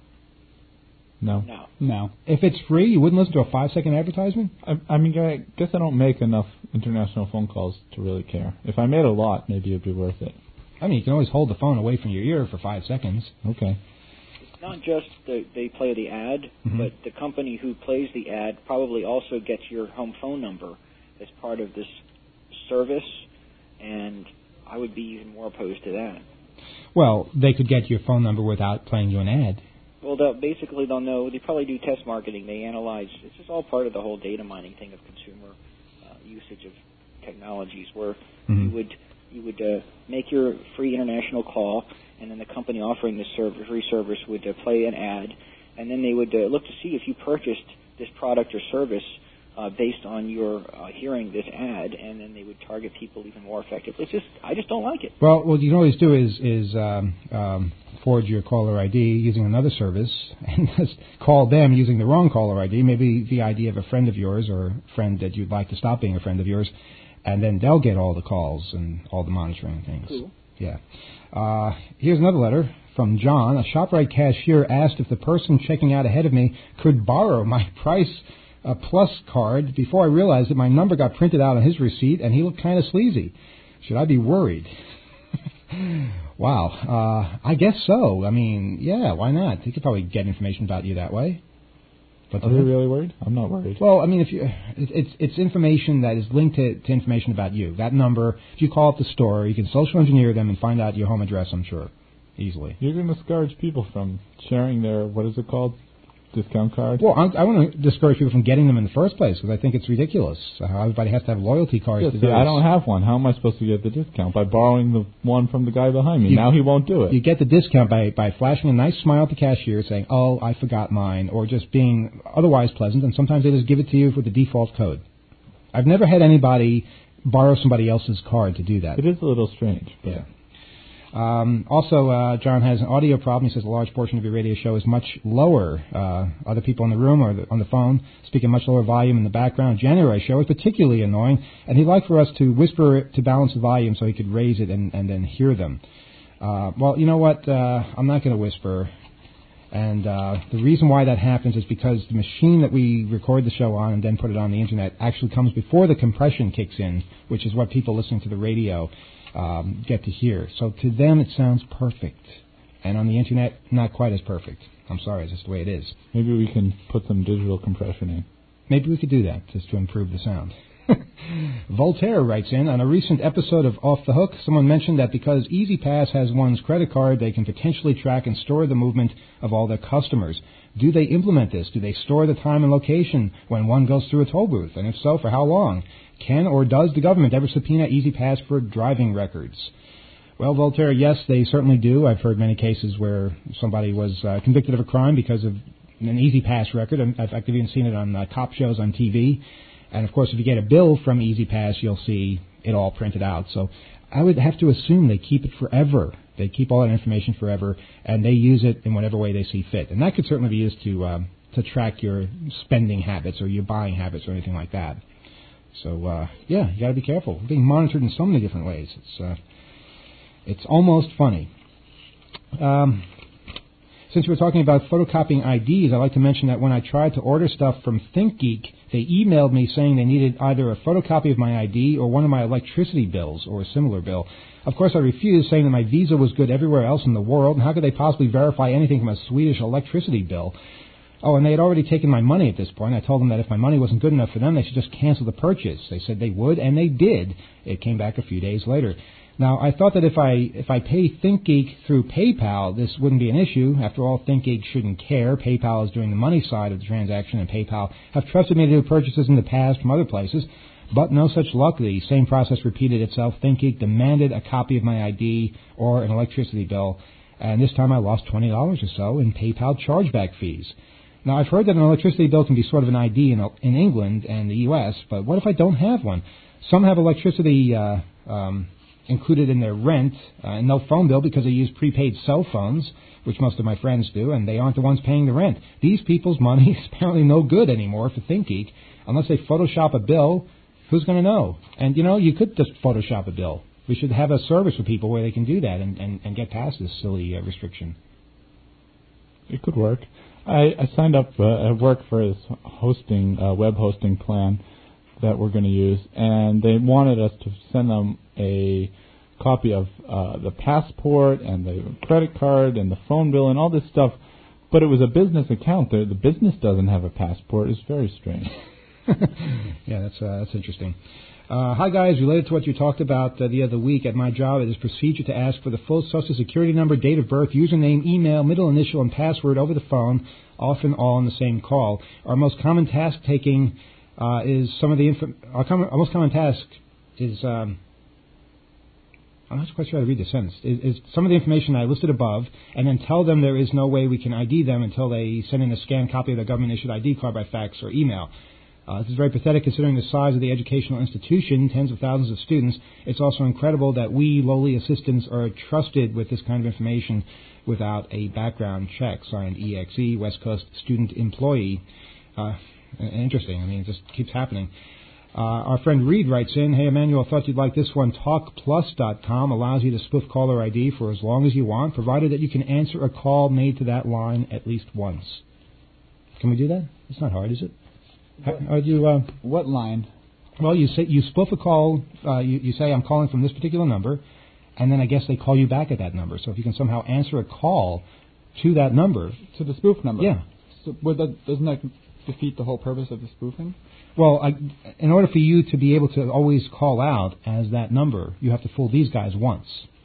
Speaker 4: No.
Speaker 5: No.
Speaker 6: No.
Speaker 2: If it's free, you wouldn't listen to a five-second advertisement?
Speaker 4: I, I mean, I guess I don't make enough international phone calls to really care. If I made a lot, maybe it'd be worth it.
Speaker 2: I mean, you can always hold the phone away from your ear for five seconds.
Speaker 4: Okay.
Speaker 5: It's not just the, they play the ad,
Speaker 2: Mm-hmm.
Speaker 5: but the company who plays the ad probably also gets your home phone number as part of this service, and I would be even more opposed to that.
Speaker 2: Well, they could get your phone number without playing you an ad.
Speaker 5: Well, they'll, basically they'll know, they probably do test marketing, they analyze, this is all part of the whole data mining thing of consumer uh, usage of technologies, where
Speaker 2: Mm-hmm.
Speaker 5: you would you would uh, make your free international call, and then the company offering this service, free service would uh, play an ad, and then they would uh, look to see if you purchased this product or service uh, based on your uh, hearing this ad, and then they would target people even more effectively. It's just, I just don't like it.
Speaker 2: Well, what you can always do is is um, um, forge your caller I D using another service and just call them using the wrong caller I D, maybe the I D of a friend of yours or a friend that you'd like to stop being a friend of yours, and then they'll get all the calls and all the monitoring things.
Speaker 5: Cool.
Speaker 2: Yeah. Uh, here's another letter from John. A ShopRite cashier asked if the person checking out ahead of me could borrow my Price uh, Plus card before I realized that my number got printed out on his receipt, and he looked kind of sleazy. Should I be worried? Wow. Uh, I guess so. I mean, yeah, why not? He could probably get information about you that way. But
Speaker 4: Are you really worried? I'm not worried.
Speaker 2: Well, I mean, if you, it, it's it's information that is linked to, to information about you. That number, if you call up the store, you can social engineer them and find out your home address, I'm sure, easily.
Speaker 4: You're going to discourage people from sharing their, what is it called, discount card?
Speaker 2: Well, I, I want to discourage people from getting them in the first place because I think it's ridiculous. Uh, everybody has to have loyalty cards.
Speaker 4: Yeah,
Speaker 2: to
Speaker 4: see, I
Speaker 2: various-
Speaker 4: don't have one. How am I supposed to get the discount? By borrowing the one from the guy behind me.
Speaker 2: You-
Speaker 4: now he won't do it.
Speaker 2: You get the discount by, by flashing a nice smile at the cashier saying, oh, I forgot mine, or just being otherwise pleasant, and sometimes they just give it to you with the default code. I've never had anybody borrow somebody else's card to do that.
Speaker 4: It is a little strange. But
Speaker 2: Yeah. Um, also, uh, John has an audio problem. He says a large portion of your radio show is much lower. Uh, other people in the room or the, on the phone speak in much lower volume in the background. January's show is particularly annoying, and he'd like for us to whisper it to balance the volume so he could raise it and, and then hear them. Uh, well, you know what? Uh, I'm not going to whisper. And uh, the reason why that happens is because the machine that we record the show on and then put it on the Internet actually comes before the compression kicks in, which is what people listening to the radio um, get to hear. So to them it sounds perfect. And on the Internet, not quite as perfect. I'm sorry, it's just the way it is.
Speaker 4: maybe we can put some digital compression in.
Speaker 2: Maybe we could do that just to improve the sound. Voltaire writes in, on a recent episode of Off the Hook, someone mentioned that because EasyPass has one's credit card, they can potentially track and store the movement of all their customers. Do they implement this? Do they store the time and location when one goes through a toll booth? And if so, for how long? Can or does the government ever subpoena EasyPass for driving records? Well, Voltaire, yes, they certainly do. I've heard many cases where somebody was uh, convicted of a crime because of an EasyPass record. In fact, I've even seen it on uh, cop shows on T V. And, of course, if you get a bill from EasyPass, you'll see it all printed out. So I would have to assume they keep it forever. They keep all that information forever, and they use it in whatever way they see fit. And that could certainly be used to um, to track your spending habits or your buying habits or anything like that. So, uh, yeah, you got to be careful. We're being monitored in so many different ways. It's uh, it's almost funny. Um, since we're talking about photocopying I Ds, I'd like to mention that when I tried to order stuff from ThinkGeek, they emailed me saying they needed either a photocopy of my I D or one of my electricity bills or a similar bill. Of course, I refused, saying that my Visa was good everywhere else in the world, and how could they possibly verify anything from a Swedish electricity bill? Oh, and they had already taken my money at this point. I told them that if my money wasn't good enough for them, they should just cancel the purchase. They said they would, and they did. It came back a few days later. Now, I thought that if I if I pay ThinkGeek through PayPal, this wouldn't be an issue. After all, ThinkGeek shouldn't care. PayPal is doing the money side of the transaction, and PayPal have trusted me to do purchases in the past from other places. But no such luck. The same process repeated itself. ThinkGeek demanded a copy of my I D or an electricity bill, and this time I lost twenty dollars or so in PayPal chargeback fees. Now, I've heard that an electricity bill can be sort of an I D in, in England and the U S, but what if I don't have one? Some have electricity uh, um, included in their rent, uh, and no phone bill because they use prepaid cell phones, which most of my friends do, and they aren't the ones paying the rent. These people's money is apparently no good anymore for ThinkGeek. Unless they Photoshop a bill, who's going to know? And, you know, you could just Photoshop a bill. We should have a service for people where they can do that and, and, and get past this silly uh, restriction.
Speaker 4: It could work. I, I signed up uh, at work for this hosting, uh, web hosting plan that we're going to use, and they wanted us to send them a copy of uh, the passport and the credit card and the phone bill and all this stuff, but it was a business account. The, the business doesn't have a passport. It's very strange.
Speaker 2: Yeah, that's uh, that's interesting. Uh, hi, guys. Related to what you talked about uh, the other week, at my job, it is procedure to ask for the full Social Security number, date of birth, username, email, middle initial, and password over the phone, often all in the same call. Our most common task taking uh, is some of the inf- our, com- our most common task is um, I'm not quite sure how to read the sentence. Is, is some of the information I listed above, and then tell them there is no way we can I D them until they send in a scanned copy of their government-issued I D card by fax or email. Uh, this is very pathetic considering the size of the educational institution, tens of thousands of students. It's also incredible that we, lowly assistants, are trusted with this kind of information without a background check. Signed, E X E, West Coast Student Employee. Uh, interesting. I mean, it just keeps happening. Uh, our friend Reed writes in, hey, Emmanuel, thought you'd like this one. talk plus dot com allows you to spoof caller I D for as long as you want, provided that you can answer a call made to that line at least once. Can we do that? It's not hard, is it?
Speaker 6: What,
Speaker 2: How, you, uh,
Speaker 6: what line?
Speaker 2: Well, you say you spoof a call. Uh, you, you say, I'm calling from this particular number, and then I guess they call you back at that number. So if you can somehow answer a call to that number.
Speaker 6: To the spoof number?
Speaker 2: Yeah.
Speaker 6: So would that, doesn't that defeat the whole purpose of the spoofing?
Speaker 2: Well, I, in order for you to be able to always call out as that number, you have to fool these guys once.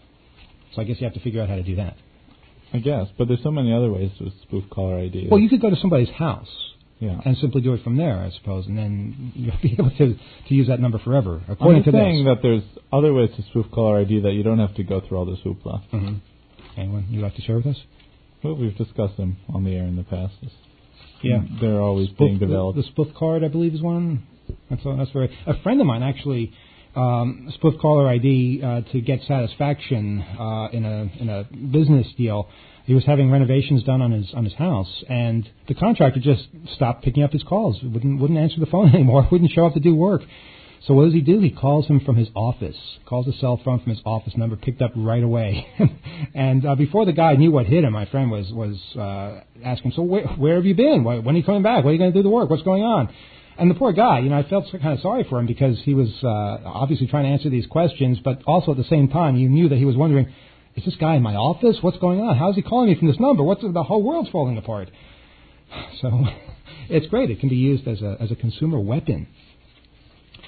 Speaker 2: So I guess you have to figure out how to do that.
Speaker 4: I guess, but there's so many other ways to spoof caller I D.
Speaker 2: Well, you could go to somebody's house.
Speaker 4: Yeah.
Speaker 2: And simply do it from there, I suppose, and then you'll be able to, to use that number forever. According
Speaker 4: I'm just
Speaker 2: to
Speaker 4: saying
Speaker 2: this.
Speaker 4: that there's other ways to spoof caller I D that you don't have to go through all this hoopla.
Speaker 2: Mm-hmm. Anyone you'd like to share with us?
Speaker 4: Well, we've discussed them on the air in the past.
Speaker 2: Yeah.
Speaker 4: They're always
Speaker 2: Spoof,
Speaker 4: being developed.
Speaker 2: The, the spoof card, I believe, is one. That's that's very. A friend of mine actually um, spoofed caller I D uh, to get satisfaction uh, in a in a business deal. He was having renovations done on his on his house, and the contractor just stopped picking up his calls. Wouldn't wouldn't answer the phone anymore. Wouldn't show up to do work. So what does he do? He calls him from his office. Calls the cell phone from his office number, picked up right away. And uh, before the guy knew what hit him, my friend was was uh, asking, "So where, where have you been? When are you coming back? When are you going to do the work? What's going on?" And the poor guy, you know, I felt kind of sorry for him because he was uh, obviously trying to answer these questions, but also at the same time, you knew that he was wondering, is this guy in my office? What's going on? How is he calling me from this number? What's the whole world's falling apart? So it's great. It can be used as a as a consumer weapon.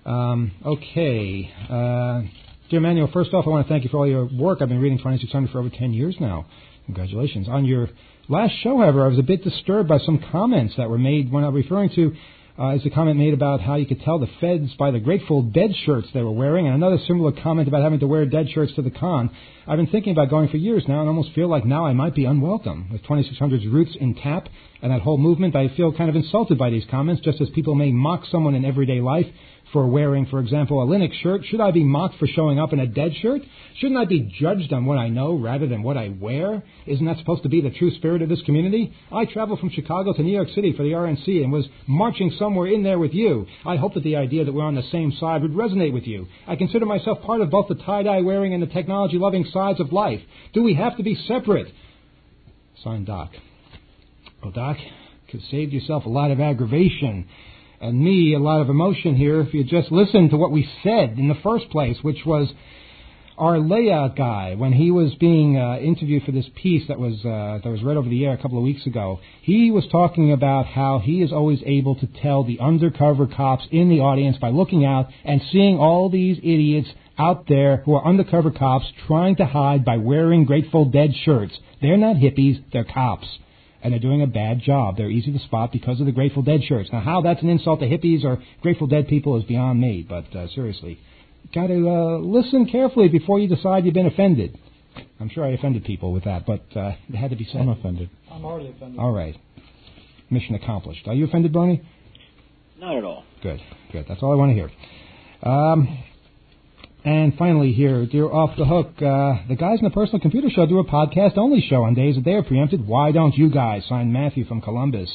Speaker 2: Um, okay. Uh, dear Manuel, first off, I want to thank you for all your work. I've been reading twenty-six hundred for over ten years now. Congratulations. On your last show, however, I was a bit disturbed by some comments that were made when I was referring to Uh, is a comment made about how you could tell the feds by the Grateful Dead shirts they were wearing, and another similar comment about having to wear dead shirts to the con. I've been thinking about going for years now and almost feel like now I might be unwelcome. With twenty-six hundred's roots in tap and that whole movement, I feel kind of insulted by these comments, just as people may mock someone in everyday life for wearing, for example, a Linux shirt. Should I be mocked for showing up in a dead shirt? Shouldn't I be judged on what I know rather than what I wear? Isn't that supposed to be the true spirit of this community? I traveled from Chicago to New York City for the R N C and was marching somewhere in there with you. I hope that the idea that we're on the same side would resonate with you. I consider myself part of both the tie-dye wearing and the technology-loving sides of life. Do we have to be separate? Signed, Doc. Oh, Doc, could have saved yourself a lot of aggravation. And me, a lot of emotion here, if you just listened to what we said in the first place, which was our layout guy, when he was being uh, interviewed for this piece that was uh, that was read over the air a couple of weeks ago, he was talking about how he is always able to tell the undercover cops in the audience by looking out and seeing all these idiots out there who are undercover cops trying to hide by wearing Grateful Dead shirts. They're not hippies, they're cops. And they're doing a bad job. They're easy to spot because of the Grateful Dead shirts. Now, how that's an insult to hippies or Grateful Dead people is beyond me, but uh, seriously, got to uh, listen carefully before you decide you've been offended. I'm sure I offended people with that, but uh, it had to be said.
Speaker 4: I'm offended.
Speaker 6: I'm already offended.
Speaker 2: All right. Mission accomplished. Are you offended, Bernie?
Speaker 5: Not at all.
Speaker 2: Good, good. That's all I want to hear. Um... And finally here, dear Off the Hook, uh, the guys in the Personal Computer Show do a podcast-only show on days that they are preempted. Why don't you guys? Signed, Matthew from Columbus.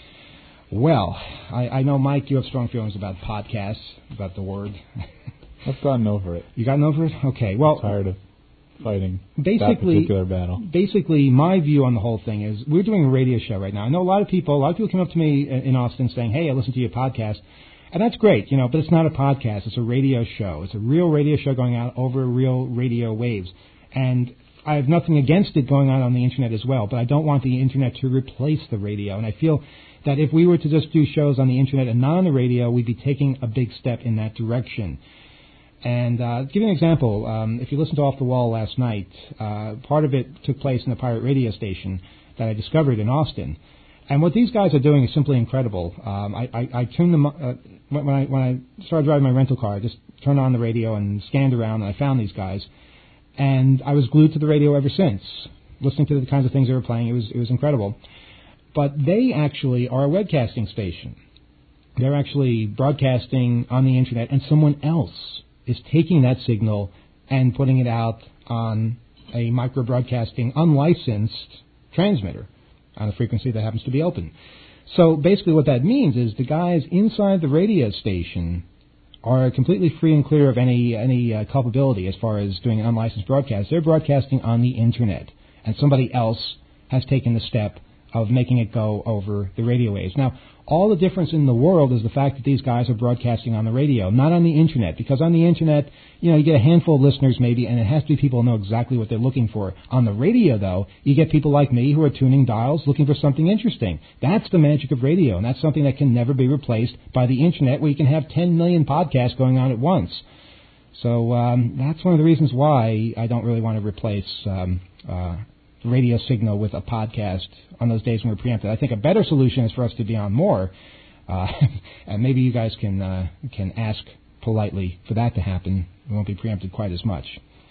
Speaker 2: Well, I, I know, Mike, you have strong feelings about podcasts, about the word.
Speaker 4: I've gotten over it.
Speaker 2: You gotten over it? Okay, well...
Speaker 4: I'm tired of fighting
Speaker 2: basically,
Speaker 4: that particular battle.
Speaker 2: Basically, my view on the whole thing is we're doing a radio show right now. I know a lot of people, a lot of people come up to me in Austin saying, hey, I listened to your podcast. And that's great, you know, but it's not a podcast. It's a radio show. It's a real radio show going out over real radio waves. And I have nothing against it going on on the Internet as well, but I don't want the Internet to replace the radio. And I feel that if we were to just do shows on the Internet and not on the radio, we'd be taking a big step in that direction. And uh, to give you an example, um, if you listened to Off the Wall last night, uh, part of it took place in the pirate radio station that I discovered in Austin. And what these guys are doing is simply incredible. Um, I, I, I tuned them uh, when I when I started driving my rental car. I just turned on the radio and scanned around, and I found these guys. And I was glued to the radio ever since, listening to the kinds of things they were playing. It was it was incredible. But they actually are a webcasting station. They're actually broadcasting on the Internet, and someone else is taking that signal and putting it out on a micro-broadcasting unlicensed transmitter on a frequency that happens to be open. So basically what that means is the guys inside the radio station are completely free and clear of any any uh, culpability as far as doing an unlicensed broadcast. They're broadcasting on the Internet, and somebody else has taken the step of making it go over the radio waves. Now, all the difference in the world is the fact that these guys are broadcasting on the radio, not on the Internet, because on the Internet, you know, you get a handful of listeners maybe, and it has to be people who know exactly what they're looking for. On the radio, though, you get people like me who are tuning dials looking for something interesting. That's the magic of radio, and that's something that can never be replaced by the Internet, where you can have ten million podcasts going on at once. So um, that's one of the reasons why I don't really want to replace um, uh, radio signal with a podcast on those days when we're preempted. I think a better solution is for us to be on more, uh, and maybe you guys can uh, can ask politely for that to happen. We won't be preempted quite as much.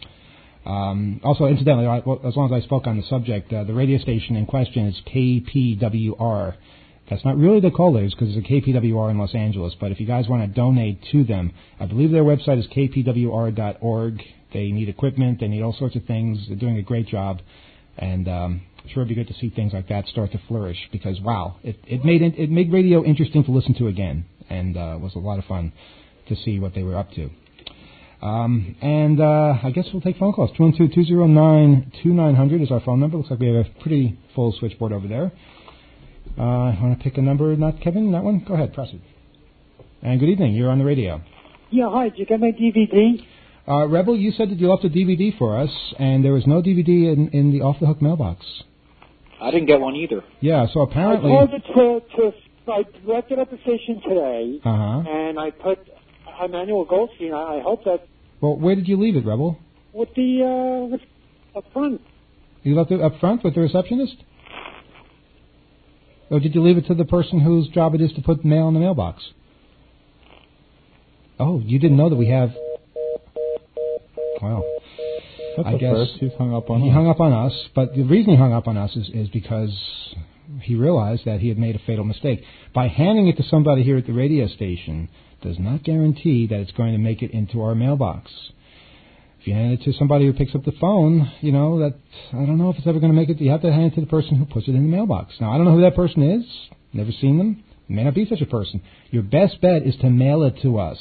Speaker 2: Um, also, incidentally, as long as I spoke on the subject, uh, the radio station in question is K P W R. That's not really the callers because it's a K P W R in Los Angeles, but if you guys want to donate to them, I believe their website is k p w r dot org. They need equipment. They need all sorts of things. They're doing a great job. And um, sure, it'd be good to see things like that start to flourish because, wow, it, it made it, it made radio interesting to listen to again, and uh, was a lot of fun to see what they were up to. Um, and uh, I guess we'll take phone calls. two one two, two zero nine, two nine zero zero is our phone number. Looks like we have a pretty full switchboard over there. Uh, I want to pick a number, not Kevin, that one? Go ahead, press it. And good evening. You're on the radio.
Speaker 7: Yeah, hi. Did you get my D V D?
Speaker 2: Uh, Rebel, you said that you left a D V D for us, and there was no D V D in, in the Off the Hook mailbox.
Speaker 5: I didn't get one either.
Speaker 2: Yeah, so apparently...
Speaker 7: I called it to, to I left it at the station today,
Speaker 2: uh-huh.
Speaker 7: and I put I'm Manuel Goldstein. I, I hope that
Speaker 2: Well, where did you leave it, Rebel?
Speaker 7: with the uh, with up front.
Speaker 2: You left it up front with the receptionist? Or did you leave it to the person whose job it is to put mail in the mailbox? Oh, you didn't know that we have... Well,
Speaker 4: That's
Speaker 2: I
Speaker 4: the
Speaker 2: guess
Speaker 4: first. He's hung up on
Speaker 2: he
Speaker 4: us.
Speaker 2: hung up on us, but the reason he hung up on us is, is because he realized that he had made a fatal mistake. By handing it to somebody here at the radio station does not guarantee that it's going to make it into our mailbox. If you hand it to somebody who picks up the phone, you know, that I don't know if it's ever going to make it. You have to hand it to the person who puts it in the mailbox. Now, I don't know who that person is. Never seen them. May not be such a person. Your best bet is to mail it to us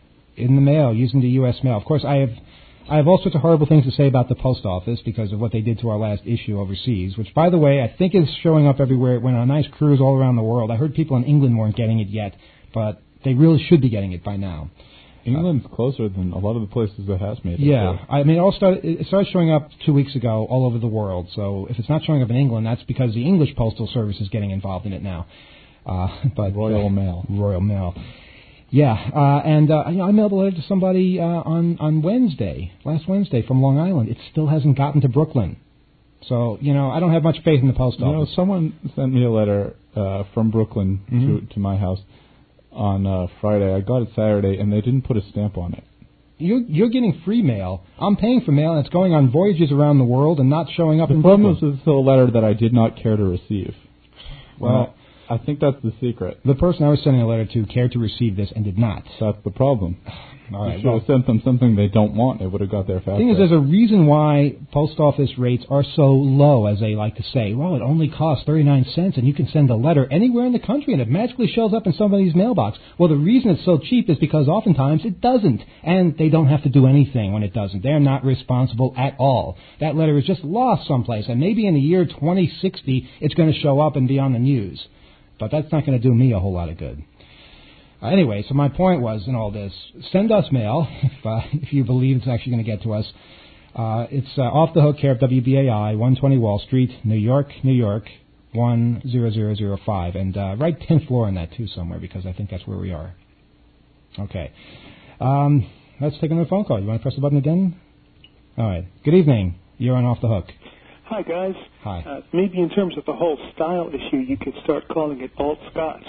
Speaker 2: in the mail using the U S mail. Of course, I have I have all sorts of horrible things to say about the post office because of what they did to our last issue overseas, which, by the way, I think is showing up everywhere. It went on a nice cruise all around the world. I heard people in England weren't getting it yet, but they really should be getting it by now.
Speaker 4: England's uh, closer than a lot of the places that has made it.
Speaker 2: Yeah, I mean, it all started. It started showing up two weeks ago all over the world. So if it's not showing up in England, that's because the English Postal Service is getting involved in it now. Uh, but
Speaker 4: Royal
Speaker 2: uh,
Speaker 4: Mail.
Speaker 2: Royal Mail. Yeah, uh, and uh, you know, I mailed a letter to somebody uh, on on Wednesday, last Wednesday, from Long Island. It still hasn't gotten to Brooklyn. So you know, I don't have much faith in the post
Speaker 4: You
Speaker 2: office.
Speaker 4: know, someone sent me a letter uh, from Brooklyn
Speaker 2: Mm-hmm.
Speaker 4: to to my house on uh, Friday. I got it Saturday, and they didn't put a stamp on it.
Speaker 2: You're, you're getting free mail. I'm paying for mail, and it's going on voyages around the world and not showing up
Speaker 4: The
Speaker 2: in
Speaker 4: problem
Speaker 2: Brooklyn.
Speaker 4: is it's a letter that I did not care to receive.
Speaker 2: Well,
Speaker 4: I, I think that's the secret.
Speaker 2: the person I was sending a letter to cared to receive this and did not.
Speaker 4: That's the problem.
Speaker 2: All
Speaker 4: You
Speaker 2: right.
Speaker 4: should
Speaker 2: Well,
Speaker 4: have sent them something they don't want. It would have got there faster.
Speaker 2: the thing is, there's a reason why post office rates are so low, as they like to say. Well, it only costs thirty-nine cents, and you can send a letter anywhere in the country, and it magically shows up in somebody's mailbox. Well, the reason it's so cheap is because oftentimes it doesn't, and they don't have to do anything when it doesn't. They're not responsible at all. That letter is just lost someplace, and maybe in the year twenty sixty, it's going to show up and be on the news. But that's not going to do me a whole lot of good. Uh, anyway, so my point was in all this, send us mail if, uh, if you believe it's actually going to get to us. Uh, it's uh, Off the Hook, care of W B A I, one twenty Wall Street, New York, New York, one zero zero zero five. And uh, write tenth floor in that, too, somewhere, because I think that's where we are. Okay. Um, let's take another phone call. You want to press the button again? All right. Good evening. You're on Off the Hook.
Speaker 8: Hi, guys.
Speaker 2: Hi.
Speaker 8: Uh, maybe in terms of the whole style issue, you could start calling it alt Scotch.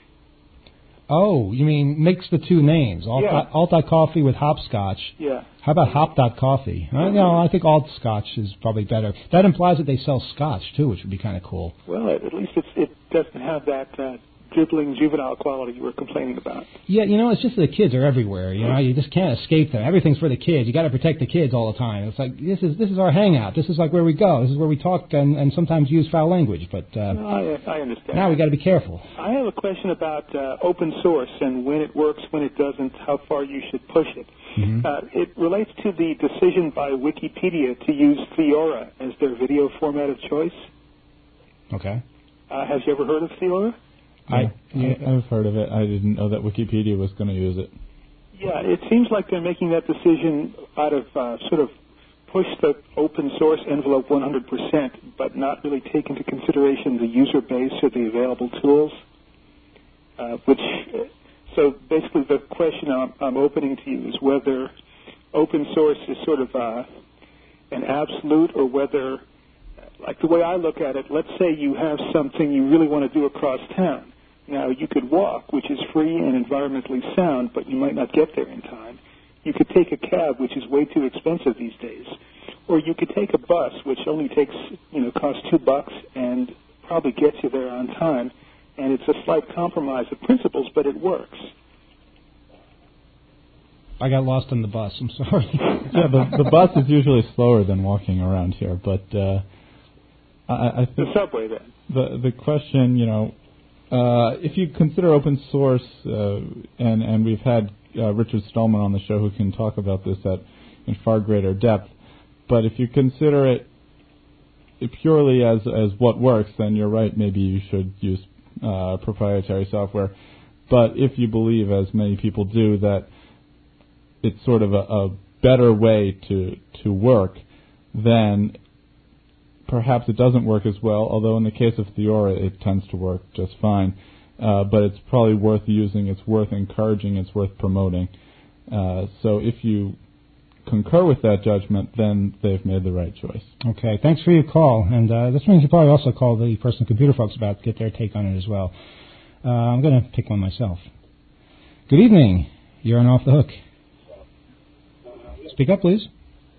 Speaker 2: Oh, you mean mix the two names, alt,
Speaker 8: Yeah.
Speaker 2: alt coffee with hopscotch.
Speaker 8: Yeah.
Speaker 2: How about hop dot coffee? I, you know, I think alt scotch is probably better. That implies that they sell scotch too, which would be kind of cool.
Speaker 8: Well, at least it's, it doesn't have that uh, dribbling juvenile quality you were complaining about.
Speaker 2: Yeah, you know, it's just the kids are everywhere. You know, you just can't escape them. Everything's for the kids. You got to protect the kids all the time. It's like this is this is our hangout. This is like where we go. This is where we talk and, and sometimes use foul language. But uh,
Speaker 8: No, I, I understand.
Speaker 2: now we got to be careful.
Speaker 8: I have a question about uh, open source and when it works, when it doesn't, how far you should push it.
Speaker 2: Mm-hmm.
Speaker 8: Uh, it relates to the decision by Wikipedia to use Theora as their video format of choice.
Speaker 2: Okay.
Speaker 8: Uh, have you ever heard of Theora?
Speaker 2: I,
Speaker 4: yeah, I, I've heard of it. I didn't know that Wikipedia was going to use it.
Speaker 8: Yeah, it seems like they're making that decision out of uh, sort of push the open source envelope one hundred percent, but not really take into consideration the user base or the available tools. Uh, which, uh, so basically, the question I'm, I'm opening to you is whether open source is sort of uh, an absolute, or whether, like the way I look at it, let's say you have something you really want to do across town. Now, you could walk, which is free and environmentally sound, but you might not get there in time. You could take a cab, which is way too expensive these days. Or you could take a bus, which only takes, you know, costs two bucks and probably gets you there on time. And it's a slight compromise of principles, but it works.
Speaker 2: I got lost on the bus. I'm sorry.
Speaker 4: Yeah, the, the bus is usually slower than walking around here, but uh, I, I think
Speaker 8: The subway, then.
Speaker 4: the the question, you know, uh, if you consider open source, uh, and and we've had uh, Richard Stallman on the show who can talk about this at in far greater depth, but if you consider it purely as as what works, then you're right. Maybe you should use uh, proprietary software. But if you believe, as many people do, that it's sort of a, a better way to to work, then perhaps it doesn't work as well, although in the case of Theora it tends to work just fine. Uh, but it's probably worth using, it's worth encouraging, it's worth promoting. Uh, so if you concur with that judgment, then they've made the right choice.
Speaker 2: Okay, thanks for your call. And uh, this means you probably also call the personal computer folks about to get their take on it as well. Uh, I'm going to pick one myself. Good evening. You're on Off the Hook. Speak up, please.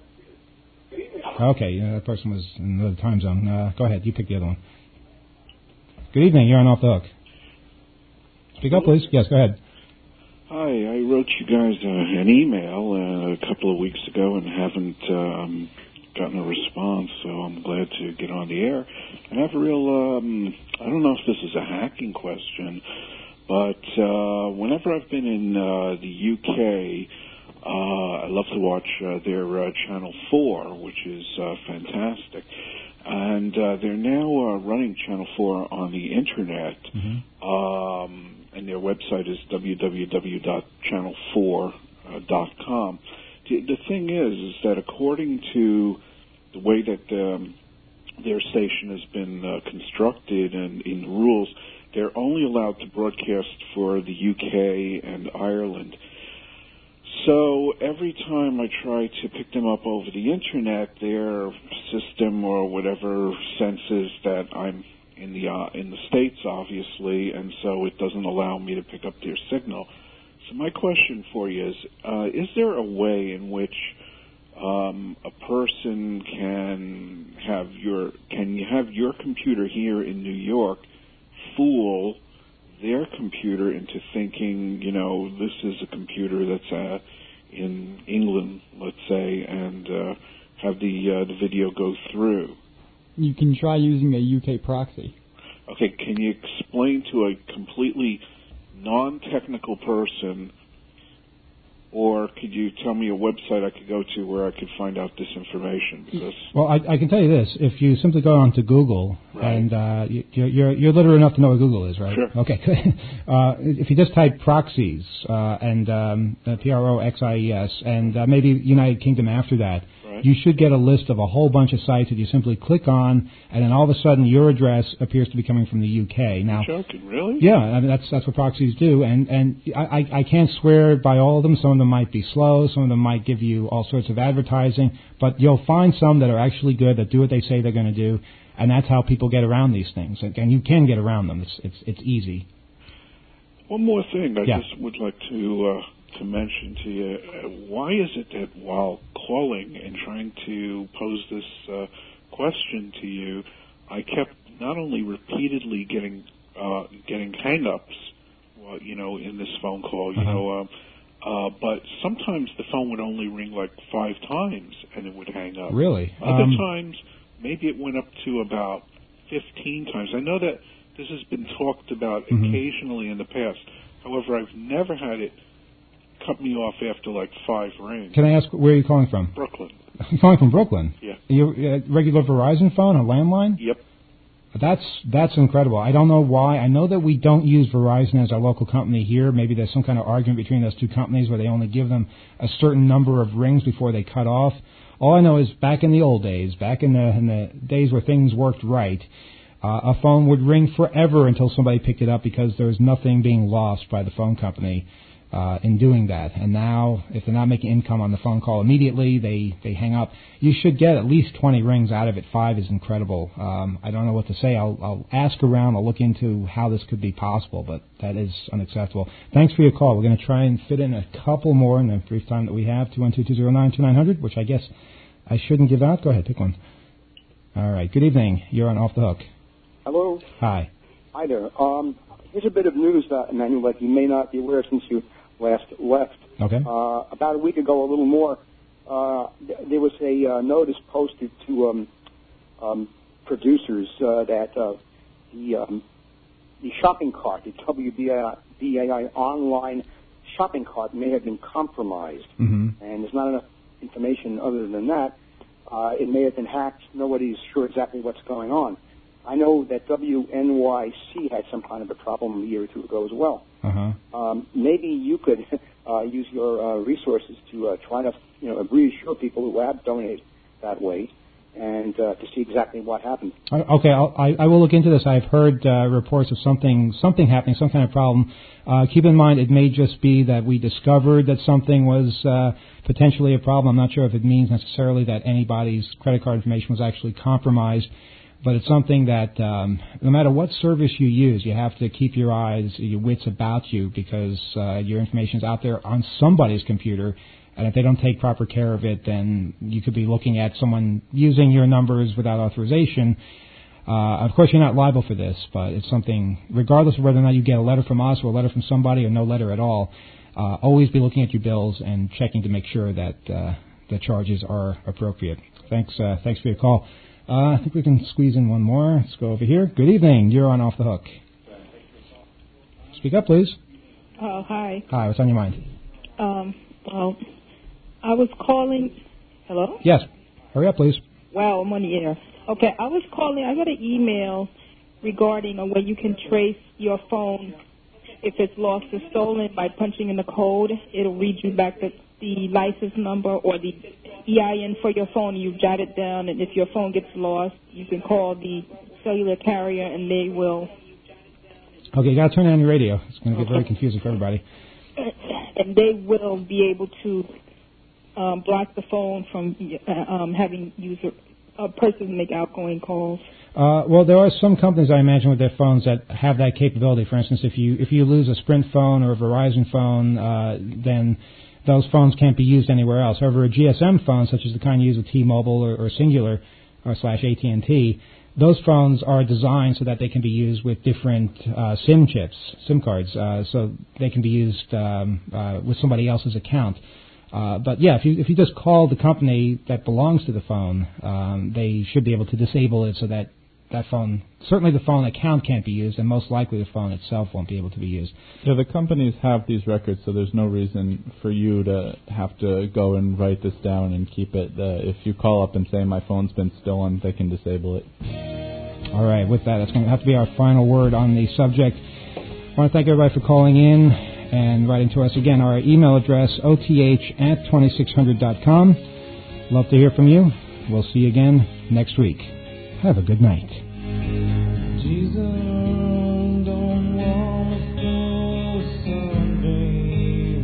Speaker 2: Okay, yeah, that person was in another time zone. Uh, go ahead, you pick the other one. Good evening, you're on Off the Hook. Speak up, please. Yes, go ahead.
Speaker 9: Hi, I wrote you guys uh, an email uh, a couple of weeks ago and haven't um, gotten a response, so I'm glad to get on the air. I have a real, um, I don't know if this is a hacking question, but uh, whenever I've been in uh, the U K, uh, I love to watch uh, their uh, Channel four, which is uh, fantastic. And uh, they're now uh, running Channel four on the Internet. Mm-hmm. Um, and their website is w w w dot channel four dot com. The, the thing is, is that according to the way that um, their station has been uh, constructed and in rules, they're only allowed to broadcast for the U K and Ireland. So every time I try to pick them up over the Internet, their system or whatever senses that I'm in the uh, in the States, obviously, and so it doesn't allow me to pick up their signal. So my question for you is, uh, is there a way in which um, a person can have your, can you have your computer here in New York fool their computer into thinking, you know, this is a computer that's uh, in England, let's say, and uh, have the uh, the video go through?
Speaker 6: You can try using a U K proxy.
Speaker 9: Okay, can you explain to a completely non-technical person, or could you tell me a website I could go to where I could find out this information? Because
Speaker 2: well, I, I can tell you this. If you simply go on to Google,
Speaker 9: right.
Speaker 2: and uh, you, you're, you're literate enough to know what Google is, right?
Speaker 9: Sure.
Speaker 2: Okay, good. Uh, if you just type proxies, uh, and um, uh, P R O X I E S, and uh, maybe United Kingdom after that, right. You should get a list of a whole bunch of sites that you simply click on, and then all of a sudden your address appears to be coming from the U K. Now,
Speaker 9: you're joking, really?
Speaker 2: Yeah, I mean, that's that's what proxies do, and and I, I, I can't swear by all of them. Some of them might be slow, some of them might give you all sorts of advertising, but you'll find some that are actually good, that do what they say they're going to do, and that's how people get around these things. And you can get around them. It's it's it's easy.
Speaker 9: One more thing I
Speaker 2: yeah.
Speaker 9: just would like to uh, to mention to you. Uh, why is it that while calling and trying to pose this uh, question to you, I kept not only repeatedly getting uh, getting hang-ups, well, you know, in this phone call, you
Speaker 2: uh-huh.
Speaker 9: know, um, uh, but sometimes the phone would only ring like five times and it would hang up.
Speaker 2: Really?
Speaker 9: Other
Speaker 2: um,
Speaker 9: times, maybe it went up to about fifteen times. I know that this has been talked about
Speaker 2: mm-hmm.
Speaker 9: occasionally in the past. However, I've never had it cut me off after like five rings.
Speaker 2: Can I ask where you're calling from?
Speaker 9: Brooklyn.
Speaker 2: You're calling from Brooklyn?
Speaker 9: Yeah.
Speaker 2: You uh, regular Verizon phone, a landline?
Speaker 9: Yep.
Speaker 2: That's that's incredible. I don't know why. I know that we don't use Verizon as our local company here. Maybe there's some kind of argument between those two companies where they only give them a certain number of rings before they cut off. All I know is back in the old days, back in the in the days where things worked right, uh, a phone would ring forever until somebody picked it up because there was nothing being lost by the phone company uh, in doing that. And now, if they're not making income on the phone call immediately, they, they hang up. You should get at least twenty rings out of it. Five is incredible. Um, I don't know what to say. I'll, I'll ask around. I'll look into how this could be possible, but that is unacceptable. Thanks for your call. We're going to try and fit in a couple more in the brief time that we have. two one two, two zero nine, two nine zero zero, which I guess I shouldn't give out. Go ahead, pick one. All right. Good evening. You're on Off the Hook.
Speaker 10: Hello.
Speaker 2: Hi.
Speaker 10: Hi there. Um, here's a bit of news, uh, Emmanuel, that you may not be aware since you last left.
Speaker 2: Okay.
Speaker 10: Uh, about a week ago, a little more, uh, th- there was a uh, notice posted to um, um, producers uh, that uh, the um, the shopping cart, the W B A I online shopping cart, may have been compromised.
Speaker 2: Mm-hmm.
Speaker 10: And there's not enough information other than that. Uh, it may have been hacked. Nobody's sure exactly what's going on. I know that W N Y C had some kind of a problem a year or two ago as well.
Speaker 2: Uh-huh.
Speaker 10: Um, maybe you could uh, use your uh, resources to uh, try to, you know, reassure people who have donated that way, and uh, to see exactly what happened.
Speaker 2: Uh, Okay, I'll, I, I will look into this. I've heard uh, reports of something something happening, some kind of problem. Uh, keep in mind, it may just be that we discovered that something was uh, potentially a problem. I'm not sure if it means necessarily that anybody's credit card information was actually compromised, but it's something that um, no matter what service you use, you have to keep your eyes, your wits about you, because uh, your information is out there on somebody's computer. And if they don't take proper care of it, then you could be looking at someone using your numbers without authorization. Uh, of course, you're not liable for this, but it's something, regardless of whether or not you get a letter from us or a letter from somebody or no letter at all, uh, always be looking at your bills and checking to make sure that uh, the charges are appropriate. Thanks, uh, thanks for your call. Uh, I think we can squeeze in one more. Let's go over here. Good evening. You're on Off the Hook. Speak up, please.
Speaker 11: Oh, hi.
Speaker 2: Hi. What's on your mind?
Speaker 11: Um, well, I was calling. Hello?
Speaker 2: Yes. Hurry up, please.
Speaker 11: Wow, I'm on the air. Okay, I was calling. I got an email regarding a way you can trace your phone if it's lost or stolen by punching in the code. It'll read you back the, the license number or the E I N for your phone. You jot it down, and if your phone gets lost, you can call the cellular carrier, and they will.
Speaker 2: Okay, you got to turn on your radio. It's going to get very confusing for everybody.
Speaker 11: And they will be able to um, block the phone from uh, um, having user a person make outgoing calls.
Speaker 2: Uh, well, there are some companies, I imagine, with their phones that have that capability. For instance, if you if you lose a Sprint phone or a Verizon phone, uh, then those phones can't be used anywhere else. However, a G S M phone, such as the kind used with T-Mobile or, or Singular or slash A T and T, those phones are designed so that they can be used with different uh, SIM chips, SIM cards, uh, so they can be used um, uh, with somebody else's account. Uh, but yeah, if you if you just call the company that belongs to the phone, um, they should be able to disable it so that that phone, certainly the phone account can't be used, and most likely the phone itself won't be able to be used.
Speaker 4: Yeah, the companies have these records, so there's no reason for you to have to go and write this down and keep it. Uh, if you call up and say my phone's been stolen, they can disable it.
Speaker 2: All right, with that, that's going to have to be our final word on the subject. I want to thank everybody for calling in and writing to us. Again, our email address, O T H at twenty-six hundred dot com. Love to hear from you. We'll see you again next week. Have a good night.
Speaker 3: Jesus, don't wanna go someday.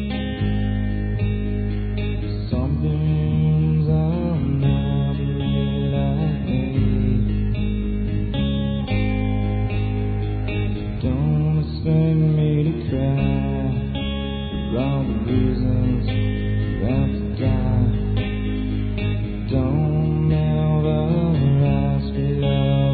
Speaker 3: Some things are not made like they. Don't expect me to cry for all the reasons you have to die. Don't ever ask me love.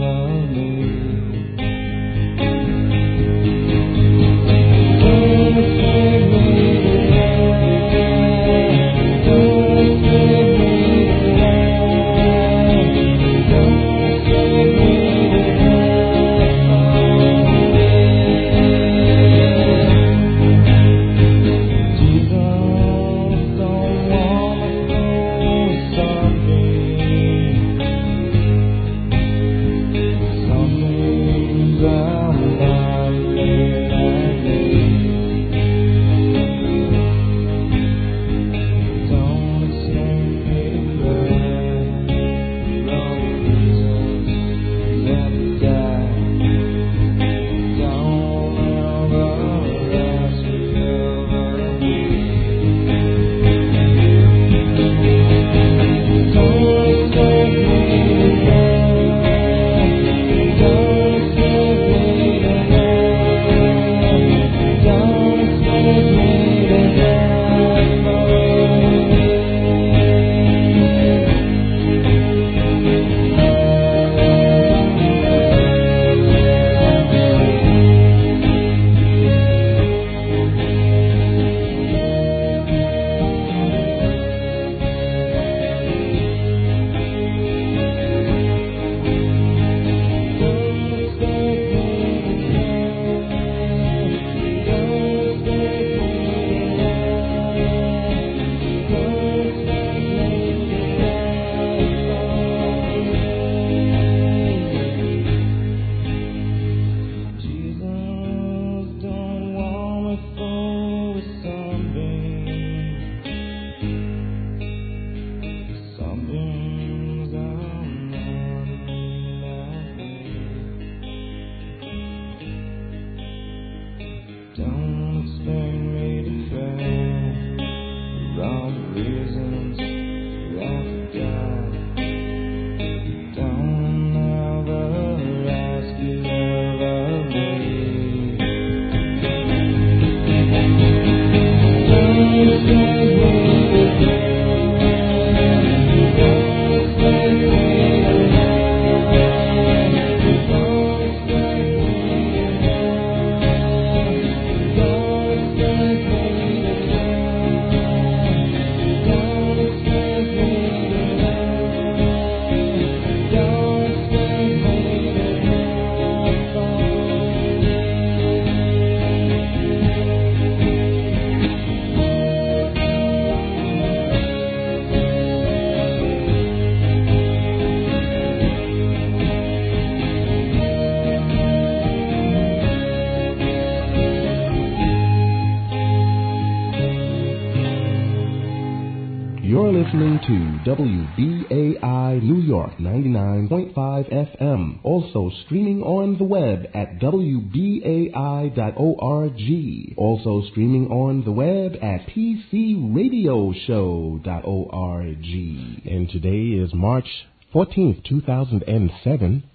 Speaker 12: You're listening to W B A I New York ninety-nine point five F M. Also streaming on the web at W B A I dot org. Also streaming on the web at P C radio show dot org. And today is March fourteenth, two thousand seven.